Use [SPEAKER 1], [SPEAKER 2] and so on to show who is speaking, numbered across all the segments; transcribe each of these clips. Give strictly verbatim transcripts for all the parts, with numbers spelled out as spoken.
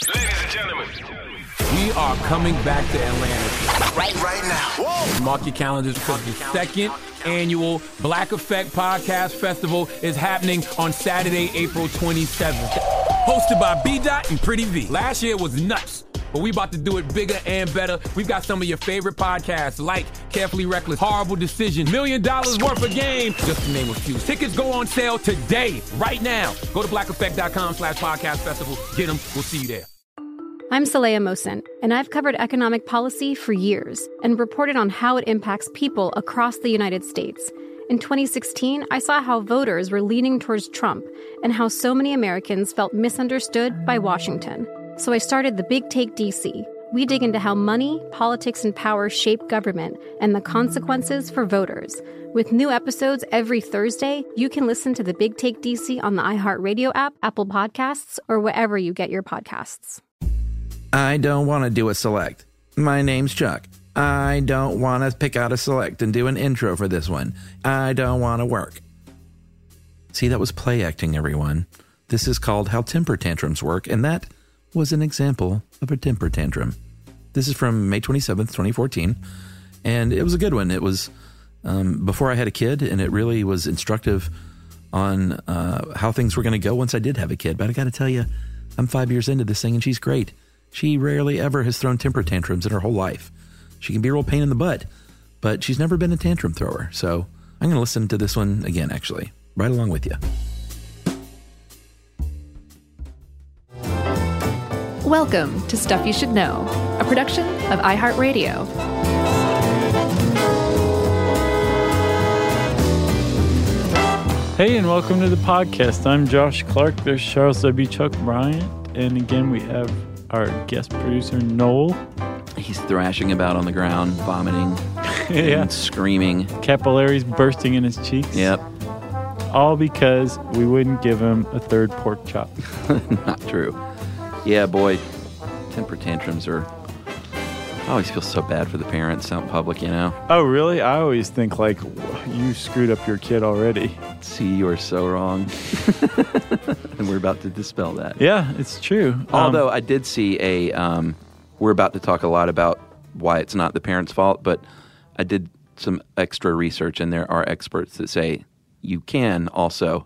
[SPEAKER 1] Ladies and gentlemen,
[SPEAKER 2] we are coming back to Atlanta.
[SPEAKER 1] Right, right now. Whoa.
[SPEAKER 2] Mark your calendars because the second annual Black Effect Podcast Festival is happening on Saturday, April twenty-seventh. Hosted by B-Dot and Pretty V. Last year was nuts, but we about to do it bigger and better. We've got some of your favorite podcasts like Carefully Reckless, Horrible Decision, Million Dollars Worth of Game, just to name a few. Tickets go on sale today, right now. Go to blackeffect.com slash podcast festival. Get them. We'll see you there.
[SPEAKER 3] I'm Saleha Mohsin, and I've covered economic policy for years and reported on how it impacts people across the United States. In twenty sixteen, I saw how voters were leaning towards Trump and how so many Americans felt misunderstood by Washington. So I started The Big Take D C. We dig into how money, politics, and power shape government and the consequences for voters. With new episodes every Thursday, you can listen to The Big Take D C on the iHeartRadio app, Apple Podcasts, or wherever you get your podcasts.
[SPEAKER 4] I don't want to do a select. My name's Chuck. I don't want to pick out a select and do an intro for this one. I don't want to work. See, that was play acting, everyone. This is called How Temper Tantrums Work, and that was an example of a temper tantrum. This is from May twenty-seventh, twenty fourteen, and it was a good one. It was um, before I had a kid, and it really was instructive on uh, how things were going to go once I did have a kid. But I got to tell you, I'm five years into this thing, and she's great. She rarely ever has thrown temper tantrums in her whole life. She can be a real pain in the butt, but she's never been a tantrum thrower. So I'm going to listen to this one again, actually, right along with you.
[SPEAKER 5] Welcome to Stuff You Should Know, a production of iHeartRadio.
[SPEAKER 6] Hey, and welcome to the podcast. I'm Josh Clark. There's Charles W. Chuck Bryant. And again, we have our guest producer, Noel.
[SPEAKER 4] He's thrashing about on the ground, vomiting,
[SPEAKER 6] yeah.
[SPEAKER 4] and screaming.
[SPEAKER 6] Capillaries bursting in his cheeks.
[SPEAKER 4] Yep.
[SPEAKER 6] All because we wouldn't give him a third pork chop.
[SPEAKER 4] Not true. Yeah, boy, temper tantrums are... I always feel so bad for the parents out in public, you know?
[SPEAKER 6] Oh, really? I always think, like, you screwed up your kid already.
[SPEAKER 4] See, you are so wrong. And we're about to dispel that.
[SPEAKER 6] Yeah, it's true.
[SPEAKER 4] Although
[SPEAKER 6] um,
[SPEAKER 4] I did see a... Um, we're about to talk a lot about why it's not the parents' fault, but I did some extra research, and there are experts that say you can also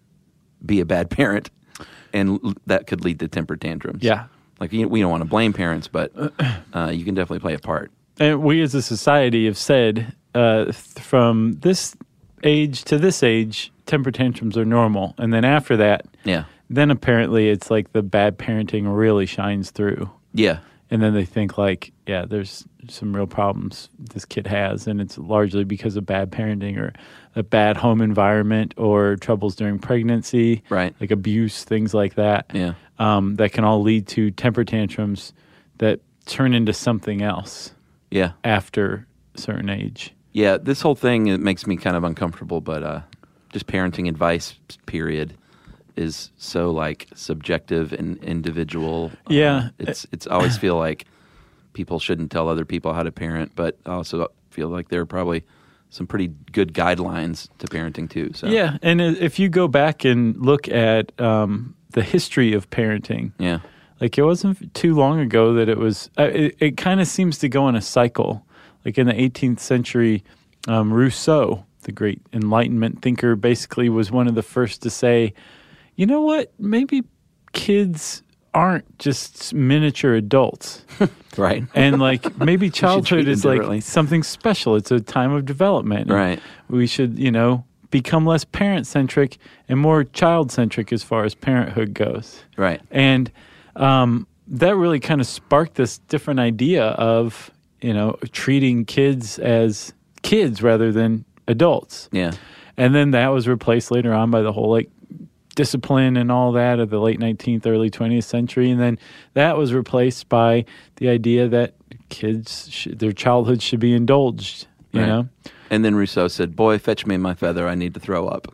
[SPEAKER 4] be a bad parent, and l- that could lead to temper tantrums.
[SPEAKER 6] Yeah.
[SPEAKER 4] Like, we don't want to blame parents, but uh, you can definitely play a part.
[SPEAKER 6] And we as a society have said uh, th- from this age to this age, temper tantrums are normal. And then after that,
[SPEAKER 4] yeah,
[SPEAKER 6] then apparently it's like the bad parenting really shines through.
[SPEAKER 4] Yeah.
[SPEAKER 6] And then they think like, yeah, there's some real problems this kid has, and it's largely because of bad parenting or a bad home environment or troubles during pregnancy,
[SPEAKER 4] right?
[SPEAKER 6] Like abuse, things like that.
[SPEAKER 4] Yeah.
[SPEAKER 6] Um, that can all lead to temper tantrums that turn into something else.
[SPEAKER 4] Yeah.
[SPEAKER 6] After a certain age.
[SPEAKER 4] Yeah, this whole thing, it makes me kind of uncomfortable, but uh, just parenting advice, period, is so like subjective and individual.
[SPEAKER 6] Yeah.
[SPEAKER 4] Uh, it's it's I always feel like people shouldn't tell other people how to parent, but I also feel like there are probably some pretty good guidelines to parenting too. So
[SPEAKER 6] yeah, and if you go back and look at um, the history of parenting,
[SPEAKER 4] yeah,
[SPEAKER 6] like it wasn't too long ago that it was. Uh, it it kind of seems to go in a cycle. Like in the eighteenth century, um, Rousseau, the great Enlightenment thinker, basically was one of the first to say, you know what, maybe kids aren't just miniature adults.
[SPEAKER 4] Right.
[SPEAKER 6] And like maybe childhood is like something special. It's a time of development.
[SPEAKER 4] Right.
[SPEAKER 6] We should, you know, become less parent-centric and more child-centric as far as parenthood goes.
[SPEAKER 4] Right.
[SPEAKER 6] And um, that really kind of sparked this different idea of, you know, treating kids as kids rather than adults.
[SPEAKER 4] Yeah.
[SPEAKER 6] And then that was replaced later on by the whole like discipline and all that of the late nineteenth, early twentieth century. And then that was replaced by the idea that kids, sh- their childhood should be indulged, you
[SPEAKER 4] right.
[SPEAKER 6] know?
[SPEAKER 4] And then Rousseau said, boy, fetch me my feather. I need to throw up.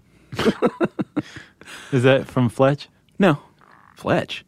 [SPEAKER 6] Is that from Fletch?
[SPEAKER 4] No. Fletch.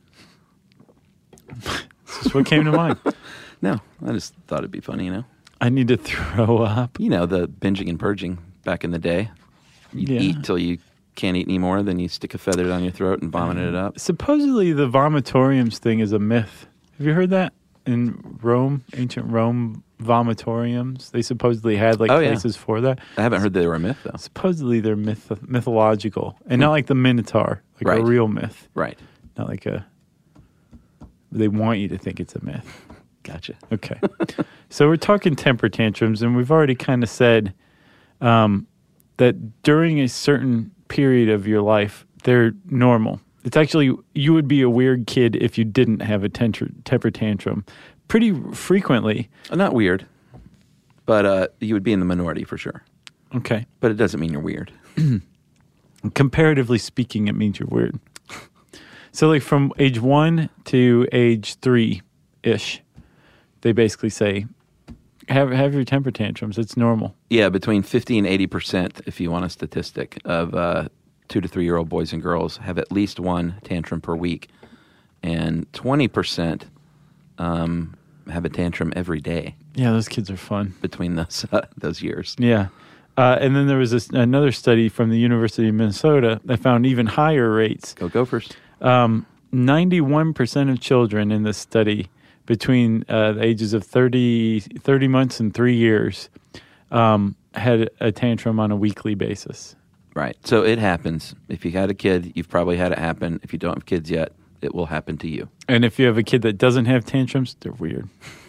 [SPEAKER 6] That's what came to mind.
[SPEAKER 4] No, I just thought it'd be funny, you know?
[SPEAKER 6] I need to throw up.
[SPEAKER 4] You know, the binging and purging back in the day. You'd
[SPEAKER 6] yeah.
[SPEAKER 4] eat till you can't eat anymore, then you stick a feather down your throat and vomit it up.
[SPEAKER 6] Supposedly the vomitoriums thing is a myth. Have you heard that? In Rome, ancient Rome, vomitoriums, they supposedly had like
[SPEAKER 4] Oh, yeah.
[SPEAKER 6] places for that.
[SPEAKER 4] I haven't heard they were a myth, though.
[SPEAKER 6] Supposedly they're myth- mythological and not like the Minotaur, like
[SPEAKER 4] Right.
[SPEAKER 6] a real myth.
[SPEAKER 4] Right.
[SPEAKER 6] Not like a, they want you to think it's a myth.
[SPEAKER 4] Gotcha.
[SPEAKER 6] Okay. So we're talking temper tantrums, and we've already kind of said um, that during a certain period of your life, they're normal. It's actually, you would be a weird kid if you didn't have a temper, temper tantrum pretty frequently.
[SPEAKER 4] Uh, Not weird, but uh, you would be in the minority for sure.
[SPEAKER 6] Okay.
[SPEAKER 4] But it doesn't mean you're weird.
[SPEAKER 6] Comparatively speaking, it means you're weird. So like from age one to age three-ish, they basically say, have have your temper tantrums. It's normal.
[SPEAKER 4] Yeah, between fifty and eighty percent, if you want a statistic, of uh, two to three-year-old boys and girls have at least one tantrum per week. And twenty percent um, have a tantrum every day
[SPEAKER 6] Yeah, those kids are fun.
[SPEAKER 4] between those uh, those years.
[SPEAKER 6] Yeah. Uh, and then there was this, another study from the University of Minnesota that found even higher rates.
[SPEAKER 4] Go Gophers.
[SPEAKER 6] Um, ninety-one percent of children in this study between uh, the ages of thirty, thirty months and three years um, had a tantrum on a weekly basis.
[SPEAKER 4] Right. So it happens. If you had a kid, you've probably had it happen. If you don't have kids yet, it will happen to you.
[SPEAKER 6] And if you have a kid that doesn't have tantrums, they're weird.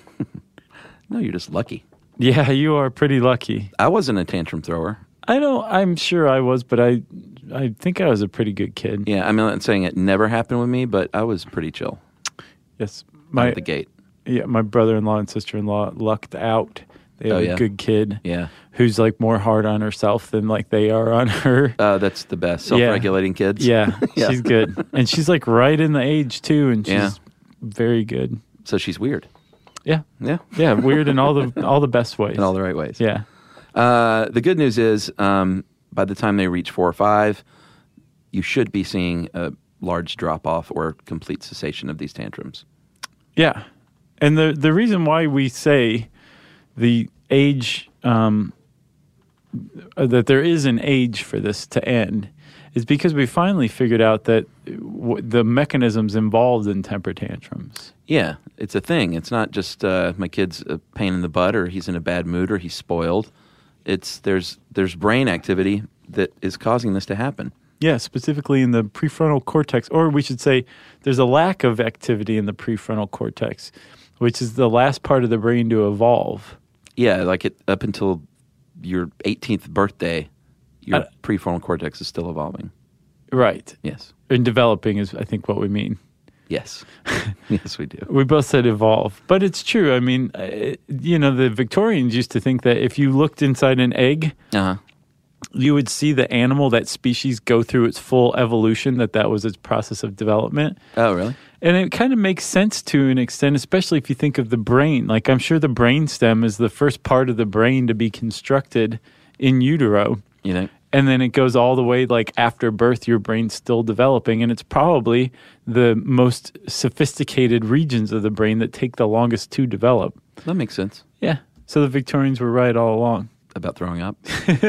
[SPEAKER 4] No, you're just lucky.
[SPEAKER 6] Yeah, you are pretty lucky.
[SPEAKER 4] I wasn't a tantrum thrower.
[SPEAKER 6] I don't, I'm sure I was, but I I think I was a pretty good kid.
[SPEAKER 4] Yeah, I'm not saying it never happened with me, but I was pretty chill
[SPEAKER 6] Yes.
[SPEAKER 4] out
[SPEAKER 6] My,
[SPEAKER 4] the gate.
[SPEAKER 6] yeah, my brother-in-law and sister-in-law lucked out. They have
[SPEAKER 4] Oh,
[SPEAKER 6] a
[SPEAKER 4] yeah?
[SPEAKER 6] good kid
[SPEAKER 4] Yeah.
[SPEAKER 6] who's like more hard on herself than like they are on her.
[SPEAKER 4] Uh, that's the best. Self-regulating kids.
[SPEAKER 6] Yeah,
[SPEAKER 4] Yeah.
[SPEAKER 6] she's good. And she's like right in the age too, and she's
[SPEAKER 4] Yeah.
[SPEAKER 6] very good.
[SPEAKER 4] So she's weird.
[SPEAKER 6] Yeah.
[SPEAKER 4] Yeah.
[SPEAKER 6] Yeah, weird in all the all the best ways.
[SPEAKER 4] In all the right ways.
[SPEAKER 6] Yeah.
[SPEAKER 4] Uh, the good news is um, by the time they reach four or five, you should be seeing a large drop-off or complete cessation of these tantrums.
[SPEAKER 6] Yeah. And the the reason why we say the age um, that there is an age for this to end is because we finally figured out that w- the mechanisms involved in temper tantrums.
[SPEAKER 4] Yeah, it's a thing. It's not just uh, my kid's a pain in the butt or he's in a bad mood or he's spoiled. It's there's there's brain activity that is causing this to happen.
[SPEAKER 6] Yeah, specifically in the prefrontal cortex, or we should say there's a lack of activity in the prefrontal cortex, which is the last part of the brain to evolve.
[SPEAKER 4] Yeah, like it up until your eighteenth birthday, your
[SPEAKER 6] Uh,
[SPEAKER 4] prefrontal cortex is still evolving.
[SPEAKER 6] Right.
[SPEAKER 4] Yes.
[SPEAKER 6] And developing is, I think, what we mean.
[SPEAKER 4] Yes. Yes, we do.
[SPEAKER 6] We both said evolve, but it's true. I mean, uh, you know, the Victorians used to think that if you looked inside an egg,
[SPEAKER 4] Uh-huh.
[SPEAKER 6] you would see the animal, that species, go through its full evolution, that that was its process of development.
[SPEAKER 4] Oh, really?
[SPEAKER 6] And it kind of makes sense to an extent, especially if you think of the brain. Like, I'm sure the brainstem is the first part of the brain to be constructed in utero.
[SPEAKER 4] You know?
[SPEAKER 6] And then it goes all the way, like, after birth, your brain's still developing. And it's probably the most sophisticated regions of the brain that take the longest to develop.
[SPEAKER 4] That makes sense.
[SPEAKER 6] Yeah. So the Victorians were right all along.
[SPEAKER 4] About throwing up.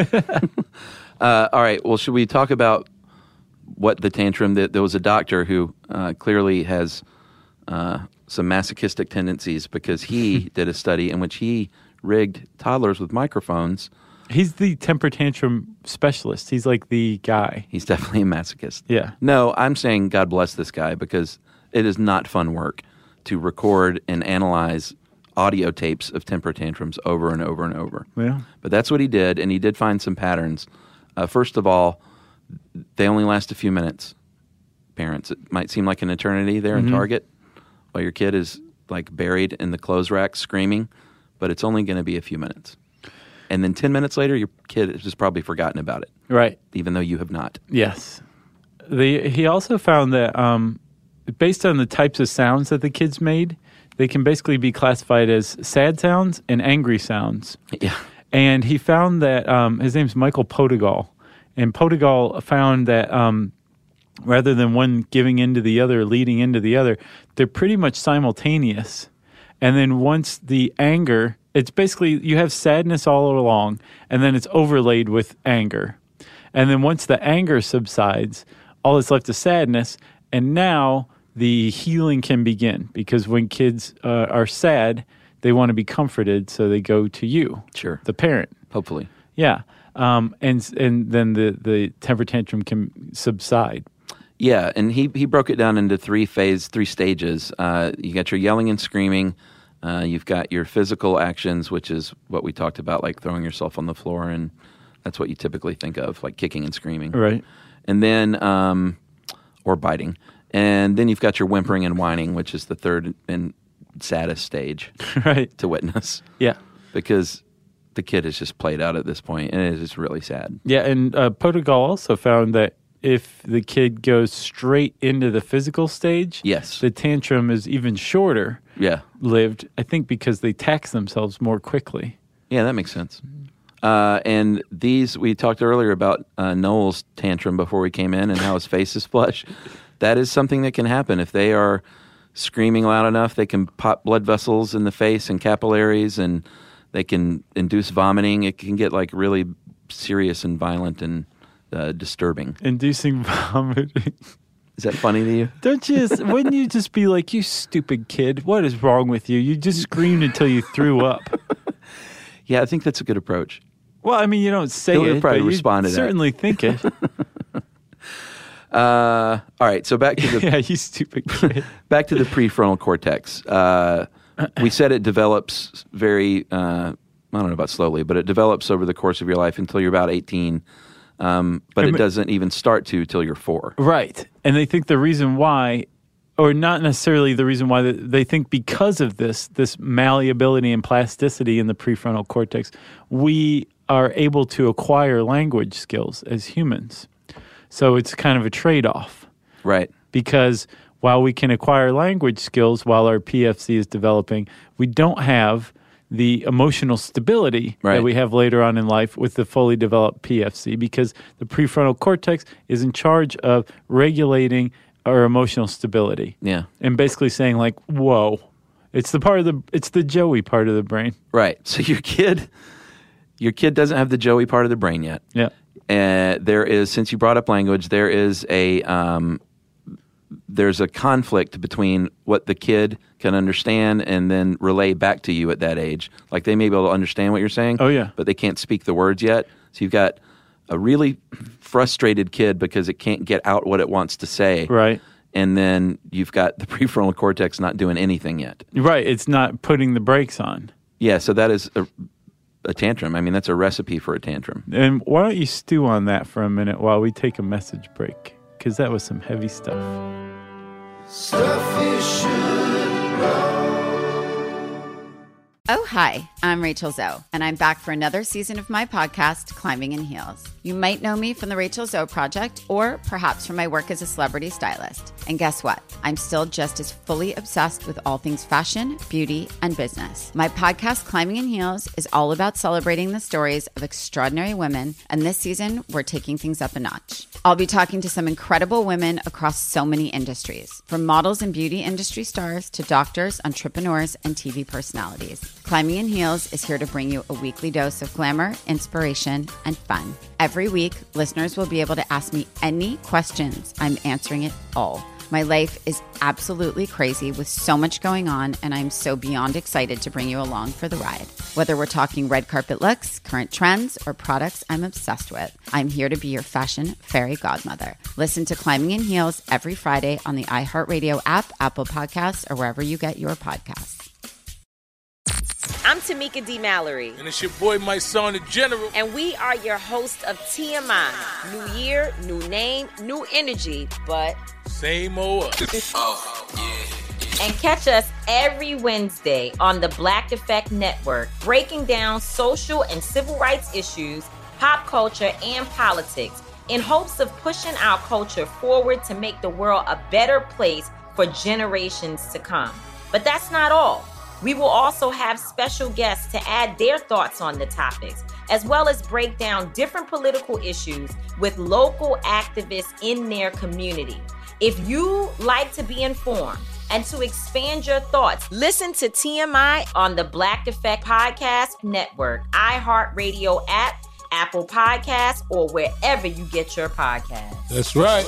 [SPEAKER 4] uh, all right. Well, should we talk about what the tantrum? That there was a doctor who uh, clearly has uh, some masochistic tendencies because he did a study in which he rigged toddlers with microphones.
[SPEAKER 6] He's the temper tantrum specialist. He's like the guy.
[SPEAKER 4] He's definitely a masochist.
[SPEAKER 6] Yeah.
[SPEAKER 4] No, I'm saying God bless this guy because it is not fun work to record and analyze audio tapes of temper tantrums over and over and over.
[SPEAKER 6] Yeah.
[SPEAKER 4] But that's what he did, and he did find some patterns. Uh, first of all, they only last a few minutes. Parents, it might seem like an eternity there in Target while your kid is like buried in the clothes rack screaming, but it's only going to be a few minutes. And then ten minutes later, your kid has just probably forgotten about it,
[SPEAKER 6] Right.
[SPEAKER 4] even though you have not.
[SPEAKER 6] Yes. The, he also found that um, based on the types of sounds that the kids made, they can basically be classified as sad sounds and angry sounds.
[SPEAKER 4] Yeah.
[SPEAKER 6] And he found that, um, his name's Michael Potegal, and Potegal found that um, rather than one giving into the other, leading into the other, they're pretty much simultaneous. And then once the anger, it's basically, you have sadness all along, and then it's overlaid with anger. And then once the anger subsides, all that's left is sadness. And now the healing can begin, because when kids uh, are sad, they want to be comforted, so they go to you,
[SPEAKER 4] Sure.
[SPEAKER 6] the parent.
[SPEAKER 4] Hopefully.
[SPEAKER 6] Yeah. Um, and and then the, the temper tantrum can subside.
[SPEAKER 4] Yeah, and he, he broke it down into three phase, three stages. Uh, you got your yelling and screaming. Uh, you've got your physical actions, which is what we talked about, like throwing yourself on the floor, and that's what you typically think of, like kicking and screaming.
[SPEAKER 6] Right.
[SPEAKER 4] And then, um, or biting. And then you've got your whimpering and whining, which is the third and saddest stage
[SPEAKER 6] Right.
[SPEAKER 4] to witness.
[SPEAKER 6] Yeah.
[SPEAKER 4] Because the kid is just played out at this point, and it is really sad.
[SPEAKER 6] Yeah, and uh, Portugal also found that if the kid goes straight into the physical stage,
[SPEAKER 4] Yes.
[SPEAKER 6] the tantrum is even shorter
[SPEAKER 4] Yeah.
[SPEAKER 6] lived, I think because they tax themselves more quickly.
[SPEAKER 4] Yeah, that makes sense. Uh, and these, we talked earlier about uh, Noel's tantrum before we came in and how his face is flush. That is something that can happen. If they are screaming loud enough, they can pop blood vessels in the face and capillaries, and they can induce vomiting. It can get like really serious and violent and uh, disturbing.
[SPEAKER 6] Inducing vomiting.
[SPEAKER 4] Is that funny to you?
[SPEAKER 6] Don't you just, wouldn't you just be like, you stupid kid, what is wrong with you? You just screamed until you threw up.
[SPEAKER 4] Yeah, I think that's a good approach.
[SPEAKER 6] Well, I mean, you don't say
[SPEAKER 4] He'll
[SPEAKER 6] it,
[SPEAKER 4] probably
[SPEAKER 6] but
[SPEAKER 4] respond
[SPEAKER 6] you
[SPEAKER 4] to that.
[SPEAKER 6] certainly think it.
[SPEAKER 4] Uh, all right, so back to the
[SPEAKER 6] Yeah, you stupid kid.
[SPEAKER 4] back to the prefrontal cortex. Uh, we said it develops very, uh, I don't know about slowly, but it develops over the course of your life until you're about eighteen. Um, but
[SPEAKER 6] I
[SPEAKER 4] it
[SPEAKER 6] mean-
[SPEAKER 4] doesn't even start to till you're four.
[SPEAKER 6] Right. And they think the reason why, or not necessarily the reason why, they think because of this, this malleability and plasticity in the prefrontal cortex, we are able to acquire language skills as humans. So it's kind of a trade-off.
[SPEAKER 4] Right.
[SPEAKER 6] Because while we can acquire language skills while our P F C is developing, we don't have the emotional stability
[SPEAKER 4] Right.
[SPEAKER 6] that we have later on in life with the fully developed P F C, because the prefrontal cortex is in charge of regulating our emotional stability.
[SPEAKER 4] Yeah.
[SPEAKER 6] And basically saying like, whoa, it's the part of the, it's the Joey part of the brain.
[SPEAKER 4] Right. So your kid, your kid doesn't have the Joey part of the brain yet.
[SPEAKER 6] Yeah.
[SPEAKER 4] Uh, there is, since you brought up language, there is a um, there's a conflict between what the kid can understand and then relay back to you at that age. Like they may be able to understand what you're saying.
[SPEAKER 6] Oh, yeah.
[SPEAKER 4] But they can't speak the words yet. So you've got a really frustrated kid because it can't get out what it wants to say.
[SPEAKER 6] Right.
[SPEAKER 4] And then you've got the prefrontal cortex not doing anything yet.
[SPEAKER 6] Right. It's not putting the brakes on.
[SPEAKER 4] Yeah, so that is a, a tantrum. I mean, that's a recipe for a tantrum.
[SPEAKER 6] And why don't you stew on that for a minute while we take a message break? Because that was some heavy stuff.
[SPEAKER 1] Stuff you should know.
[SPEAKER 7] Oh, hi, I'm Rachel Zoe, and I'm back for another season of my podcast, Climbing in Heels. You might know me from the Rachel Zoe Project, or perhaps from my work as a celebrity stylist. And guess what? I'm still just as fully obsessed with all things fashion, beauty, and business. My podcast, Climbing in Heels, is all about celebrating the stories of extraordinary women, and this season, we're taking things up a notch. I'll be talking to some incredible women across so many industries, from models and beauty industry stars to doctors, entrepreneurs, and T V personalities. Climbing in Heels is here to bring you a weekly dose of glamour, inspiration, and fun. Every week, listeners will be able to ask me any questions. I'm answering it all. My life is absolutely crazy with so much going on, and I'm so beyond excited to bring you along for the ride. Whether we're talking red carpet looks, current trends, or products I'm obsessed with, I'm here to be your fashion fairy godmother. Listen to Climbing in Heels every Friday on the iHeartRadio app, Apple Podcasts, or wherever you get your podcasts.
[SPEAKER 8] I'm Tamika D. Mallory.
[SPEAKER 1] And it's your boy, my son, the General.
[SPEAKER 8] And we are your hosts of T M I. New year, new name, new energy, but
[SPEAKER 1] Same old us. Oh, yeah.
[SPEAKER 8] And catch us every Wednesday on the Black Effect Network, breaking down social and civil rights issues, pop culture, and politics in hopes of pushing our culture forward to make the world a better place for generations to come. But that's not all. We will also have special guests to add their thoughts on the topics, as well as break down different political issues with local activists in their community. If you like to be informed and to expand your thoughts, listen to T M I on the Black Effect Podcast Network, iHeartRadio app, Apple Podcasts, or wherever you get your podcasts.
[SPEAKER 1] That's right.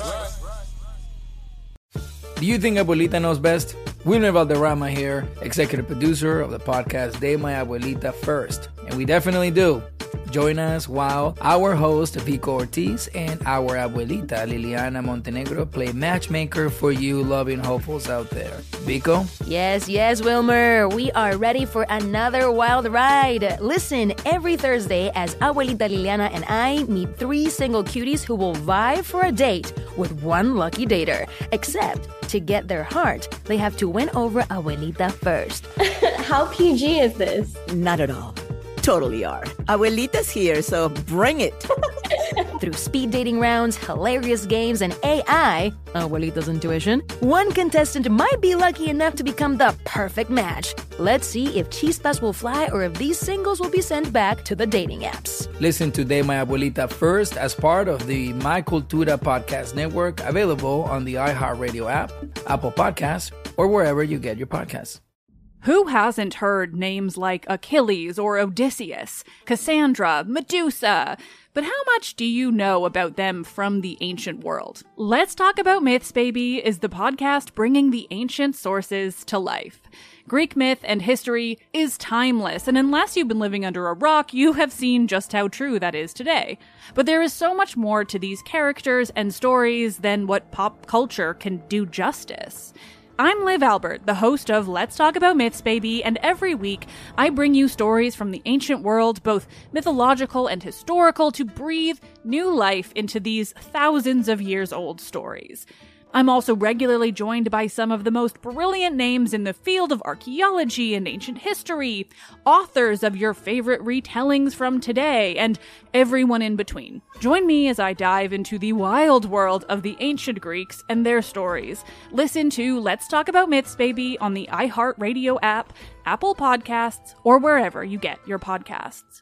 [SPEAKER 9] Do you think Abuelita knows best? Wilmer Valderrama here, executive producer of the podcast De My Abuelita First. And we definitely do. Join us while our host, Vico Ortiz, and our abuelita, Liliana Montenegro, play matchmaker for you loving hopefuls out there. Vico?
[SPEAKER 10] Yes, yes, Wilmer. We are ready for another wild ride. Listen every Thursday as Abuelita Liliana and I meet three single cuties who will vie for a date with one lucky dater. Except, to get their heart, they have to win over Abuelita first.
[SPEAKER 11] How P G is this?
[SPEAKER 12] Not at all. Totally are. Abuelita's here, so bring it.
[SPEAKER 10] Through speed dating rounds, hilarious games, and A I, Abuelita's intuition, one contestant might be lucky enough to become the perfect match. Let's see if chispas will fly or if these singles will be sent back to the dating apps.
[SPEAKER 9] Listen to De My Abuelita First as part of the My Cultura podcast network, available on the iHeartRadio app, Apple Podcasts, or wherever you get your podcasts.
[SPEAKER 13] Who hasn't heard names like Achilles or Odysseus, Cassandra, Medusa? But how much do you know about them from the ancient world? Let's Talk About Myths, Baby is the podcast bringing the ancient sources to life. Greek myth and history is timeless, and unless you've been living under a rock, you have seen just how true that is today. But there is so much more to these characters and stories than what pop culture can do justice. I'm Liv Albert, the host of Let's Talk About Myths, Baby, and every week I bring you stories from the ancient world, both mythological and historical, to breathe new life into these thousands of years old stories. I'm also regularly joined by some of the most brilliant names in the field of archaeology and ancient history, authors of your favorite retellings from today, and everyone in between. Join me as I dive into the wild world of the ancient Greeks and their stories. Listen to Let's Talk About Myths, Baby on the iHeartRadio app, Apple Podcasts, or wherever you get your podcasts.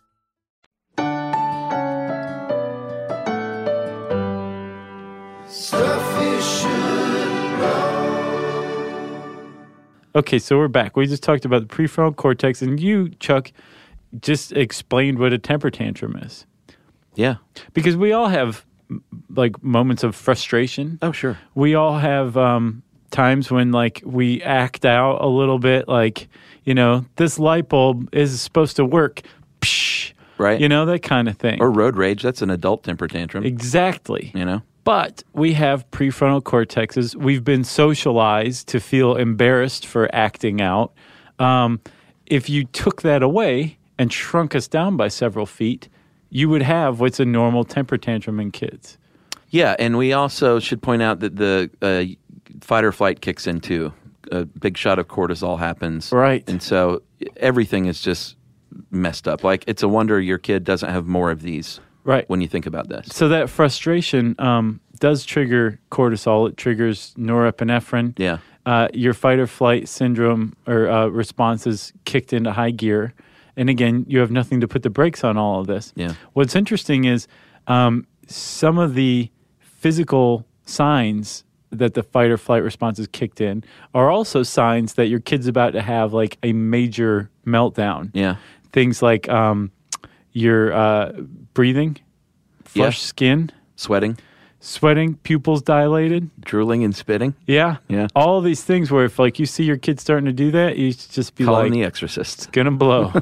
[SPEAKER 1] Stuff you should know.
[SPEAKER 6] Okay, so we're back. We just talked about the prefrontal cortex, and you, Chuck, just explained what a temper tantrum is.
[SPEAKER 4] Yeah.
[SPEAKER 6] Because we all have, like, moments of frustration.
[SPEAKER 4] Oh, sure.
[SPEAKER 6] We all have um, times when, like, we act out a little bit, like, you know, this light bulb is supposed to work. Psh,
[SPEAKER 4] right.
[SPEAKER 6] You know, that kind of thing.
[SPEAKER 4] Or road rage. That's an adult temper tantrum.
[SPEAKER 6] Exactly.
[SPEAKER 4] You know?
[SPEAKER 6] But we have prefrontal cortexes. We've been socialized to feel embarrassed for acting out. Um, if you took that away and shrunk us down by several feet, you would have what's a normal temper tantrum in kids.
[SPEAKER 4] Yeah, and we also should point out that the uh, fight or flight kicks in too. A big shot of cortisol happens.
[SPEAKER 6] Right.
[SPEAKER 4] And so everything is just messed up. Like, it's a wonder your kid doesn't have more of these.
[SPEAKER 6] Right.
[SPEAKER 4] When you think about this.
[SPEAKER 6] So that frustration um, does trigger cortisol. It triggers norepinephrine.
[SPEAKER 4] Yeah.
[SPEAKER 6] Uh, your fight or flight syndrome or uh, response is kicked into high gear. And again, you have nothing to put the brakes on all of this.
[SPEAKER 4] Yeah.
[SPEAKER 6] What's interesting is um, some of the physical signs that the fight or flight response is kicked in are also signs that your kid's about to have like a major meltdown.
[SPEAKER 4] Yeah.
[SPEAKER 6] Things like um, your uh, breathing, flushed
[SPEAKER 4] yeah.
[SPEAKER 6] skin,
[SPEAKER 4] sweating,
[SPEAKER 6] sweating, pupils dilated,
[SPEAKER 4] drooling and spitting.
[SPEAKER 6] Yeah.
[SPEAKER 4] Yeah.
[SPEAKER 6] All of these things where if like you see your kid starting to do that, you should just be
[SPEAKER 4] Call
[SPEAKER 6] like,
[SPEAKER 4] him The Exorcist.
[SPEAKER 6] It's going to blow.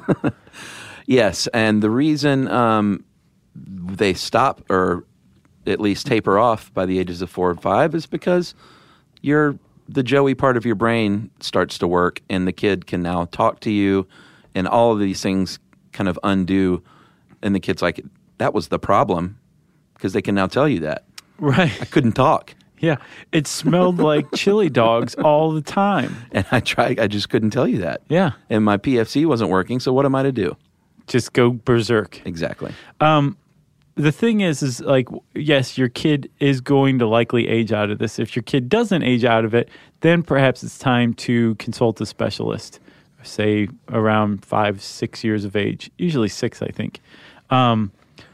[SPEAKER 4] Yes. And the reason um, they stop or at least taper off by the ages of four and five is because your the Joey part of your brain starts to work and the kid can now talk to you and all of these things kind of undo. And the kid's like, that was the problem, because they can now tell you that.
[SPEAKER 6] Right.
[SPEAKER 4] I couldn't talk.
[SPEAKER 6] Yeah. It smelled like chili dogs all the time.
[SPEAKER 4] And I tried, I just couldn't tell you that.
[SPEAKER 6] Yeah.
[SPEAKER 4] And my P F C wasn't working, so what am I to do?
[SPEAKER 6] Just go berserk.
[SPEAKER 4] Exactly.
[SPEAKER 6] Um, the thing is, is like, yes, your kid is going to likely age out of this. If your kid doesn't age out of it, then perhaps it's time to consult a specialist, say around five, six years of age, usually six, I think. Um,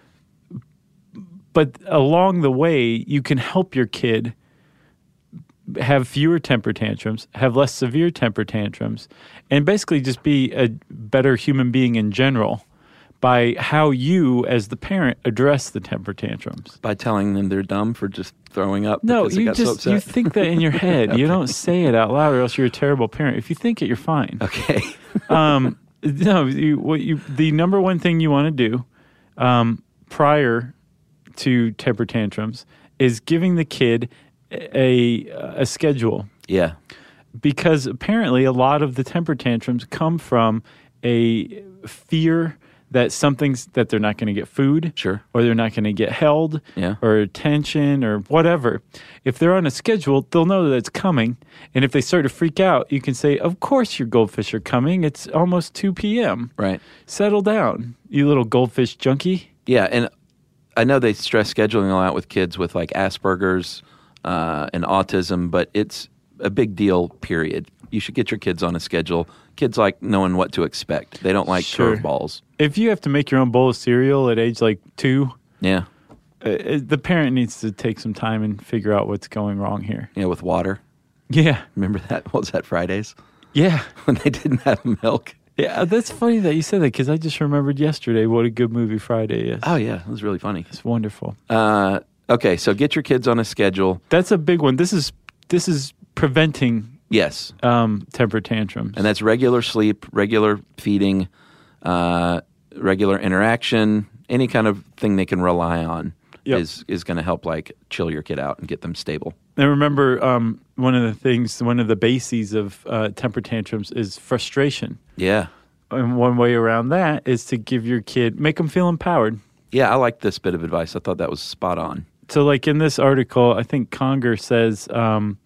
[SPEAKER 6] but along the way, you can help your kid have fewer temper tantrums, have less severe temper tantrums, and basically just be a better human being in general by how you, as the parent, address the temper tantrums.
[SPEAKER 4] By telling them they're dumb for just throwing up
[SPEAKER 6] No,
[SPEAKER 4] because they
[SPEAKER 6] you
[SPEAKER 4] got so
[SPEAKER 6] just
[SPEAKER 4] upset?
[SPEAKER 6] you think that in your head.
[SPEAKER 4] Okay.
[SPEAKER 6] You don't say it out loud, or else you're a terrible parent. If you think it, you're fine.
[SPEAKER 4] Okay.
[SPEAKER 6] um, no, you, what you the number one thing you want to do um, prior to temper tantrums is giving the kid a a schedule.
[SPEAKER 4] Yeah.
[SPEAKER 6] Because apparently a lot of the temper tantrums come from a fear that something's that they're not going to get food,
[SPEAKER 4] sure,
[SPEAKER 6] or they're not going to get held,
[SPEAKER 4] yeah,
[SPEAKER 6] or attention, or whatever. If they're on a schedule, they'll know that it's coming. And if they start to freak out, you can say, "Of course, your goldfish are coming. It's almost two p.m.
[SPEAKER 4] Right?
[SPEAKER 6] Settle down, you little goldfish junkie."
[SPEAKER 4] Yeah, and I know they stress scheduling a lot with kids with like Asperger's uh, and autism, but it's a big deal. Period. You should get your kids on a schedule. Kids like knowing what to expect. They don't like
[SPEAKER 6] Sure.
[SPEAKER 4] curveballs.
[SPEAKER 6] If you have to make your own bowl of cereal at age like two,
[SPEAKER 4] Yeah.
[SPEAKER 6] uh, the parent needs to take some time and figure out what's going wrong here.
[SPEAKER 4] Yeah, with water.
[SPEAKER 6] Yeah.
[SPEAKER 4] Remember that? What was that, Fridays?
[SPEAKER 6] Yeah.
[SPEAKER 4] When they didn't have milk.
[SPEAKER 6] Yeah, that's funny that you said that because I just remembered yesterday what a good movie Friday is.
[SPEAKER 4] Oh, yeah. It was really funny.
[SPEAKER 6] It's wonderful.
[SPEAKER 4] Uh, okay, so get your kids on a schedule.
[SPEAKER 6] That's a big one. This is this is preventing
[SPEAKER 4] Yes.
[SPEAKER 6] um, temper tantrums.
[SPEAKER 4] And that's regular sleep, regular feeding, uh, regular interaction, any kind of thing they can rely on
[SPEAKER 6] Yep.
[SPEAKER 4] is, is going to help like chill your kid out and get them stable.
[SPEAKER 6] And remember, um, one of the things, one of the bases of uh, temper tantrums is frustration.
[SPEAKER 4] Yeah.
[SPEAKER 6] And one way around that is to give your kid, make them feel empowered.
[SPEAKER 4] Yeah, I like this bit of advice. I thought that was spot on.
[SPEAKER 6] So like in this article, I think Conger says um,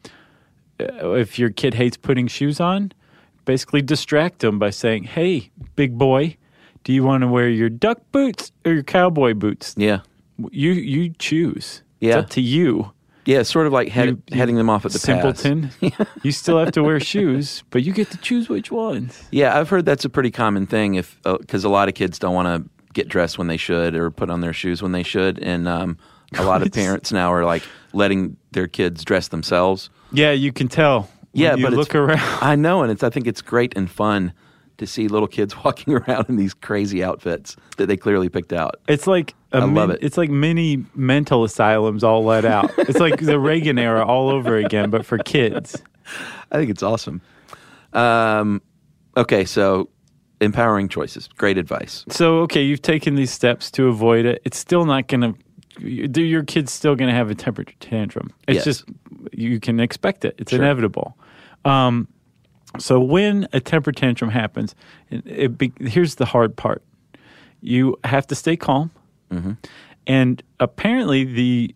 [SPEAKER 6] if your kid hates putting shoes on, basically distract them by saying, "Hey, big boy, do you want to wear your duck boots or your cowboy boots?
[SPEAKER 4] Yeah.
[SPEAKER 6] You you choose.
[SPEAKER 4] Yeah.
[SPEAKER 6] It's up to you."
[SPEAKER 4] Yeah, it's sort of like head,
[SPEAKER 6] You- you
[SPEAKER 4] heading them off at the
[SPEAKER 6] simpleton.
[SPEAKER 4] pass.
[SPEAKER 6] You still have to wear shoes, but you get to choose which ones.
[SPEAKER 4] Yeah, I've heard that's a pretty common thing if because a lot of kids don't want to get dressed when they should or put on their shoes when they should, and um, a lot of parents now are like letting their kids dress themselves.
[SPEAKER 6] Yeah, you can tell. when
[SPEAKER 4] Yeah,
[SPEAKER 6] you
[SPEAKER 4] but
[SPEAKER 6] look
[SPEAKER 4] it's,
[SPEAKER 6] around.
[SPEAKER 4] I know, and it's I think it's great and fun to see little kids walking around in these crazy outfits that they clearly picked out.
[SPEAKER 6] It's like a
[SPEAKER 4] I love
[SPEAKER 6] min-
[SPEAKER 4] it.
[SPEAKER 6] It's like mini mental asylums all let out. It's like the Reagan era all over again, but for kids.
[SPEAKER 4] I think it's awesome. Um, okay, so empowering choices, great advice.
[SPEAKER 6] So, okay, you've taken these steps to avoid it. It's still not going to. Your kid's still going to have a temper tantrum. It's
[SPEAKER 4] Yes.
[SPEAKER 6] just you can expect it. It's
[SPEAKER 4] Sure.
[SPEAKER 6] inevitable. Um, so when a temper tantrum happens, it, it be, here's the hard part: you have to stay calm.
[SPEAKER 4] Mm-hmm.
[SPEAKER 6] And apparently, the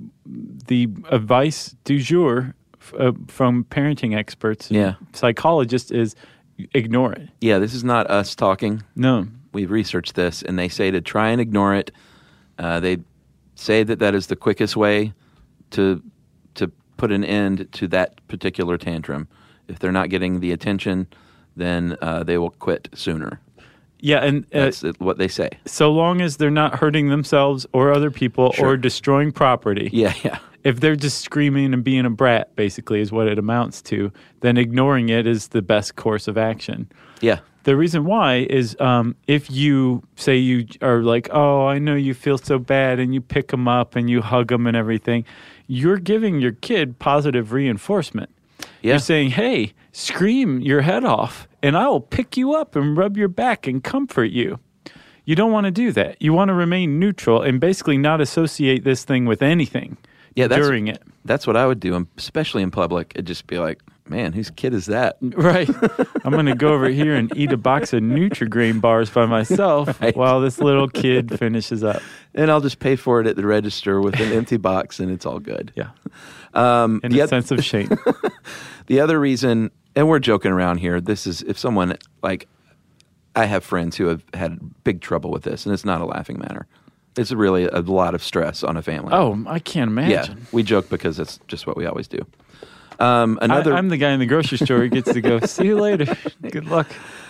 [SPEAKER 6] the advice du jour f- uh, from parenting experts and
[SPEAKER 4] Yeah.
[SPEAKER 6] psychologists is ignore it.
[SPEAKER 4] Yeah, this is not us talking.
[SPEAKER 6] No.
[SPEAKER 4] We've researched this, and they say to try and ignore it. Uh, they say that that is the quickest way to to put an end to that particular tantrum. If they're not getting the attention, then uh, they will quit sooner.
[SPEAKER 6] Yeah, and uh,
[SPEAKER 4] That's it- what they say.
[SPEAKER 6] so long as they're not hurting themselves or other people
[SPEAKER 4] Sure.
[SPEAKER 6] or destroying property.
[SPEAKER 4] Yeah, yeah.
[SPEAKER 6] If they're just screaming and being a brat, basically, is what it amounts to, then ignoring it is the best course of action.
[SPEAKER 4] Yeah.
[SPEAKER 6] The reason why is um, if you say you are like, oh, I know you feel so bad, and you pick them up and you hug them and everything, you're giving your kid positive reinforcement.
[SPEAKER 4] Yeah.
[SPEAKER 6] You're saying, hey, scream your head off, and I will pick you up and rub your back and comfort you. You don't want to do that. You want to remain neutral and basically not associate this thing with anything
[SPEAKER 4] Yeah, that's,
[SPEAKER 6] during it.
[SPEAKER 4] That's what I would do, especially in public. It'd just be like, man, whose kid is that?
[SPEAKER 6] Right. I'm going to go over here and eat a box of Nutri-Grain bars by myself
[SPEAKER 4] Right.
[SPEAKER 6] while this little kid finishes up.
[SPEAKER 4] And I'll just pay for it at the register with an empty box, and it's all good.
[SPEAKER 6] Yeah.
[SPEAKER 4] Um,
[SPEAKER 6] In
[SPEAKER 4] the
[SPEAKER 6] a
[SPEAKER 4] oth-
[SPEAKER 6] sense of shame.
[SPEAKER 4] The other reason, and we're joking around here, this is if someone, like, I have friends who have had big trouble with this, and it's not a laughing matter. It's really a lot of stress on a family.
[SPEAKER 6] Oh, I can't imagine.
[SPEAKER 4] Yeah, we joke because that's just what we always do. Um, another,
[SPEAKER 6] I, I'm the guy in the grocery store who gets to go, see you later. Good luck.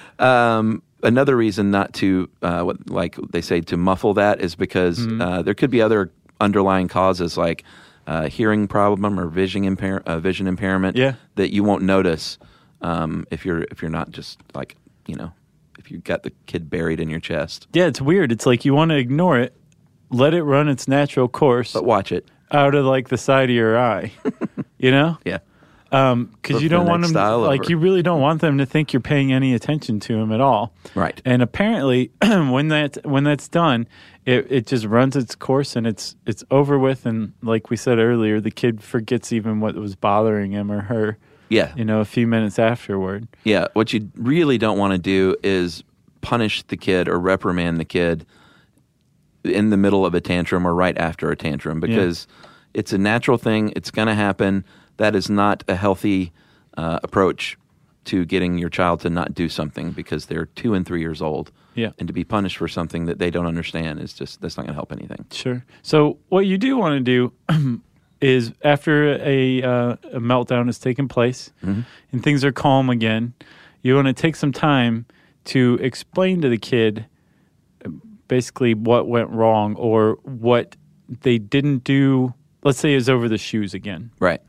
[SPEAKER 4] Um, another reason not to, uh, what, like they say, to muffle that is because
[SPEAKER 6] Mm-hmm.
[SPEAKER 4] uh, there could be other underlying causes like uh, hearing problem or vision impair uh, vision impairment
[SPEAKER 6] Yeah.
[SPEAKER 4] that you won't notice um, if you're if you're not just like you know if you got the kid buried in your chest.
[SPEAKER 6] Yeah, it's weird. It's like you want to ignore it, let it run its natural course.
[SPEAKER 4] But watch it.
[SPEAKER 6] Out of like the side of your eye, you know?
[SPEAKER 4] Yeah.
[SPEAKER 6] Um, because you don't want them, like
[SPEAKER 4] over.
[SPEAKER 6] you really don't want them to think you're paying any attention to them at all.
[SPEAKER 4] Right.
[SPEAKER 6] And apparently, when that when that's done, it it just runs its course and it's it's over with. And like we said earlier, the kid forgets even what was bothering him or her.
[SPEAKER 4] Yeah.
[SPEAKER 6] You know, a few minutes afterward.
[SPEAKER 4] Yeah. What you really don't want to do is punish the kid or reprimand the kid in the middle of a tantrum or right after a tantrum, because yeah. it's a natural thing. It's going to happen. That is not a healthy uh, approach to getting your child to not do something because they're two and three years old.
[SPEAKER 6] Yeah.
[SPEAKER 4] And to be punished for something that they don't understand is just, that's not going to help anything.
[SPEAKER 6] Sure. So what you do want to do is after a, uh, a meltdown has taken place
[SPEAKER 4] mm-hmm.
[SPEAKER 6] and things are calm again, you want to take some time to explain to the kid basically what went wrong or what they didn't do. Let's say it's over the shoes again.
[SPEAKER 4] Right.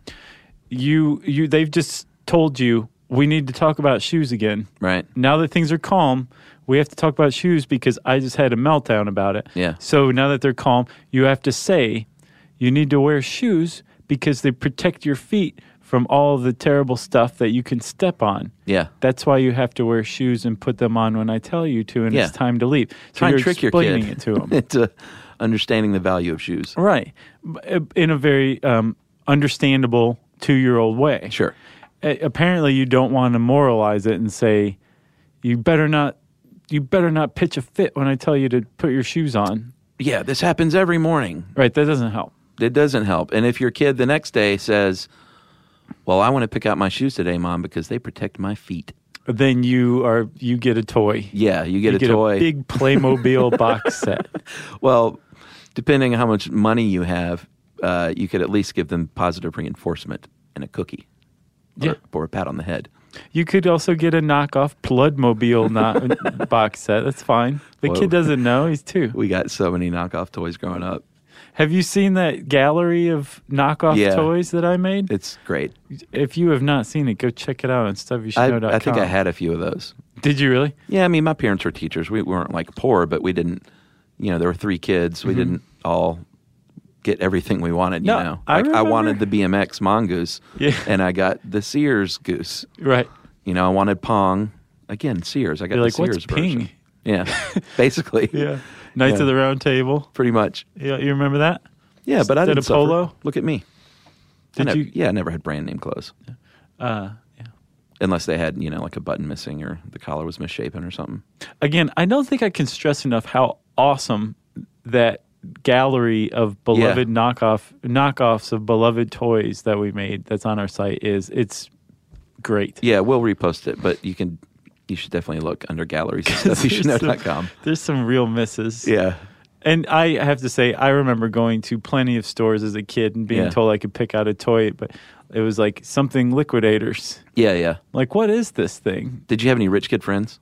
[SPEAKER 6] You you they've just told you we need to talk about shoes again.
[SPEAKER 4] Right.
[SPEAKER 6] Now that things are calm, we have to talk about shoes because I just had a meltdown about it.
[SPEAKER 4] Yeah.
[SPEAKER 6] So now that they're calm, you have to say you need to wear shoes because they protect your feet from all of the terrible stuff that you can step on.
[SPEAKER 4] Yeah.
[SPEAKER 6] That's why you have to wear shoes and put them on when I tell you to, and
[SPEAKER 4] yeah.
[SPEAKER 6] it's time to leave. So
[SPEAKER 4] Try
[SPEAKER 6] you're
[SPEAKER 4] and trick your
[SPEAKER 6] explaining
[SPEAKER 4] kid
[SPEAKER 6] it to them.
[SPEAKER 4] into understanding the value of shoes.
[SPEAKER 6] Right. In a very um, understandable two-year-old way.
[SPEAKER 4] Sure.
[SPEAKER 6] A- apparently you don't want to moralize it and say, you better not you better not pitch a fit when I tell you to put your shoes on.
[SPEAKER 4] Yeah, this happens every morning.
[SPEAKER 6] Right, that doesn't help.
[SPEAKER 4] It doesn't help. And if your kid the next day says, well, I want to pick out my shoes today, Mom, because they protect my feet.
[SPEAKER 6] Then you are you get a toy.
[SPEAKER 4] Yeah, you get
[SPEAKER 6] you
[SPEAKER 4] a
[SPEAKER 6] get
[SPEAKER 4] toy.
[SPEAKER 6] a big Playmobil box set.
[SPEAKER 4] Well, depending on how much money you have, uh, you could at least give them positive reinforcement and a cookie. Or,
[SPEAKER 6] Yeah.
[SPEAKER 4] or a pat on the head.
[SPEAKER 6] You could also get a knockoff Bloodmobile no- box set. That's fine. The
[SPEAKER 4] Whoa.
[SPEAKER 6] kid doesn't know. He's two.
[SPEAKER 4] We got so many knockoff toys growing up.
[SPEAKER 6] Have you seen that gallery of knockoff
[SPEAKER 4] Yeah.
[SPEAKER 6] toys that I made?
[SPEAKER 4] It's great.
[SPEAKER 6] If you have not seen it, go check it out on stuff you should
[SPEAKER 4] I,
[SPEAKER 6] know dot com.
[SPEAKER 4] I think I had a few of those.
[SPEAKER 6] Did you really?
[SPEAKER 4] Yeah, I mean, my parents were teachers. We weren't like poor, but we didn't, you know, there were three kids. We
[SPEAKER 6] Mhm.
[SPEAKER 4] didn't all get everything we wanted,
[SPEAKER 6] No,
[SPEAKER 4] you know.
[SPEAKER 6] I
[SPEAKER 4] Like I
[SPEAKER 6] remember-
[SPEAKER 4] wanted the B M X mongoose,
[SPEAKER 6] Yeah.
[SPEAKER 4] and I got the Sears goose.
[SPEAKER 6] Right.
[SPEAKER 4] You know, I wanted Pong. Again, Sears. I got
[SPEAKER 6] You're
[SPEAKER 4] the
[SPEAKER 6] like, what's
[SPEAKER 4] Sears version.
[SPEAKER 6] Ping?
[SPEAKER 4] Yeah, basically.
[SPEAKER 6] Yeah. Knights
[SPEAKER 4] Yeah.
[SPEAKER 6] of the Round Table.
[SPEAKER 4] Pretty much.
[SPEAKER 6] Yeah, you remember that?
[SPEAKER 4] Yeah, but I
[SPEAKER 6] Did
[SPEAKER 4] didn't
[SPEAKER 6] a
[SPEAKER 4] suffer.
[SPEAKER 6] polo?
[SPEAKER 4] Look at me. I
[SPEAKER 6] Did
[SPEAKER 4] nev-
[SPEAKER 6] you?
[SPEAKER 4] Yeah, I never had brand name clothes.
[SPEAKER 6] Uh, yeah.
[SPEAKER 4] Unless they had, you know, like a button missing or the collar was misshapen or something.
[SPEAKER 6] Again, I don't think I can stress enough how awesome that gallery of beloved knockoff knockoffs of beloved toys that we made that's on our site is. It's great.
[SPEAKER 4] Yeah, we'll repost it, but you can, you should definitely look under galleries and stuff you should know dot com.
[SPEAKER 6] There's some real misses.
[SPEAKER 4] Yeah.
[SPEAKER 6] And I have to say, I remember going to plenty of stores as a kid and being
[SPEAKER 4] Yeah.
[SPEAKER 6] told I could pick out a toy, but it was like something liquidators.
[SPEAKER 4] Yeah, yeah.
[SPEAKER 6] Like, what is this thing?
[SPEAKER 4] Did you have any rich kid friends?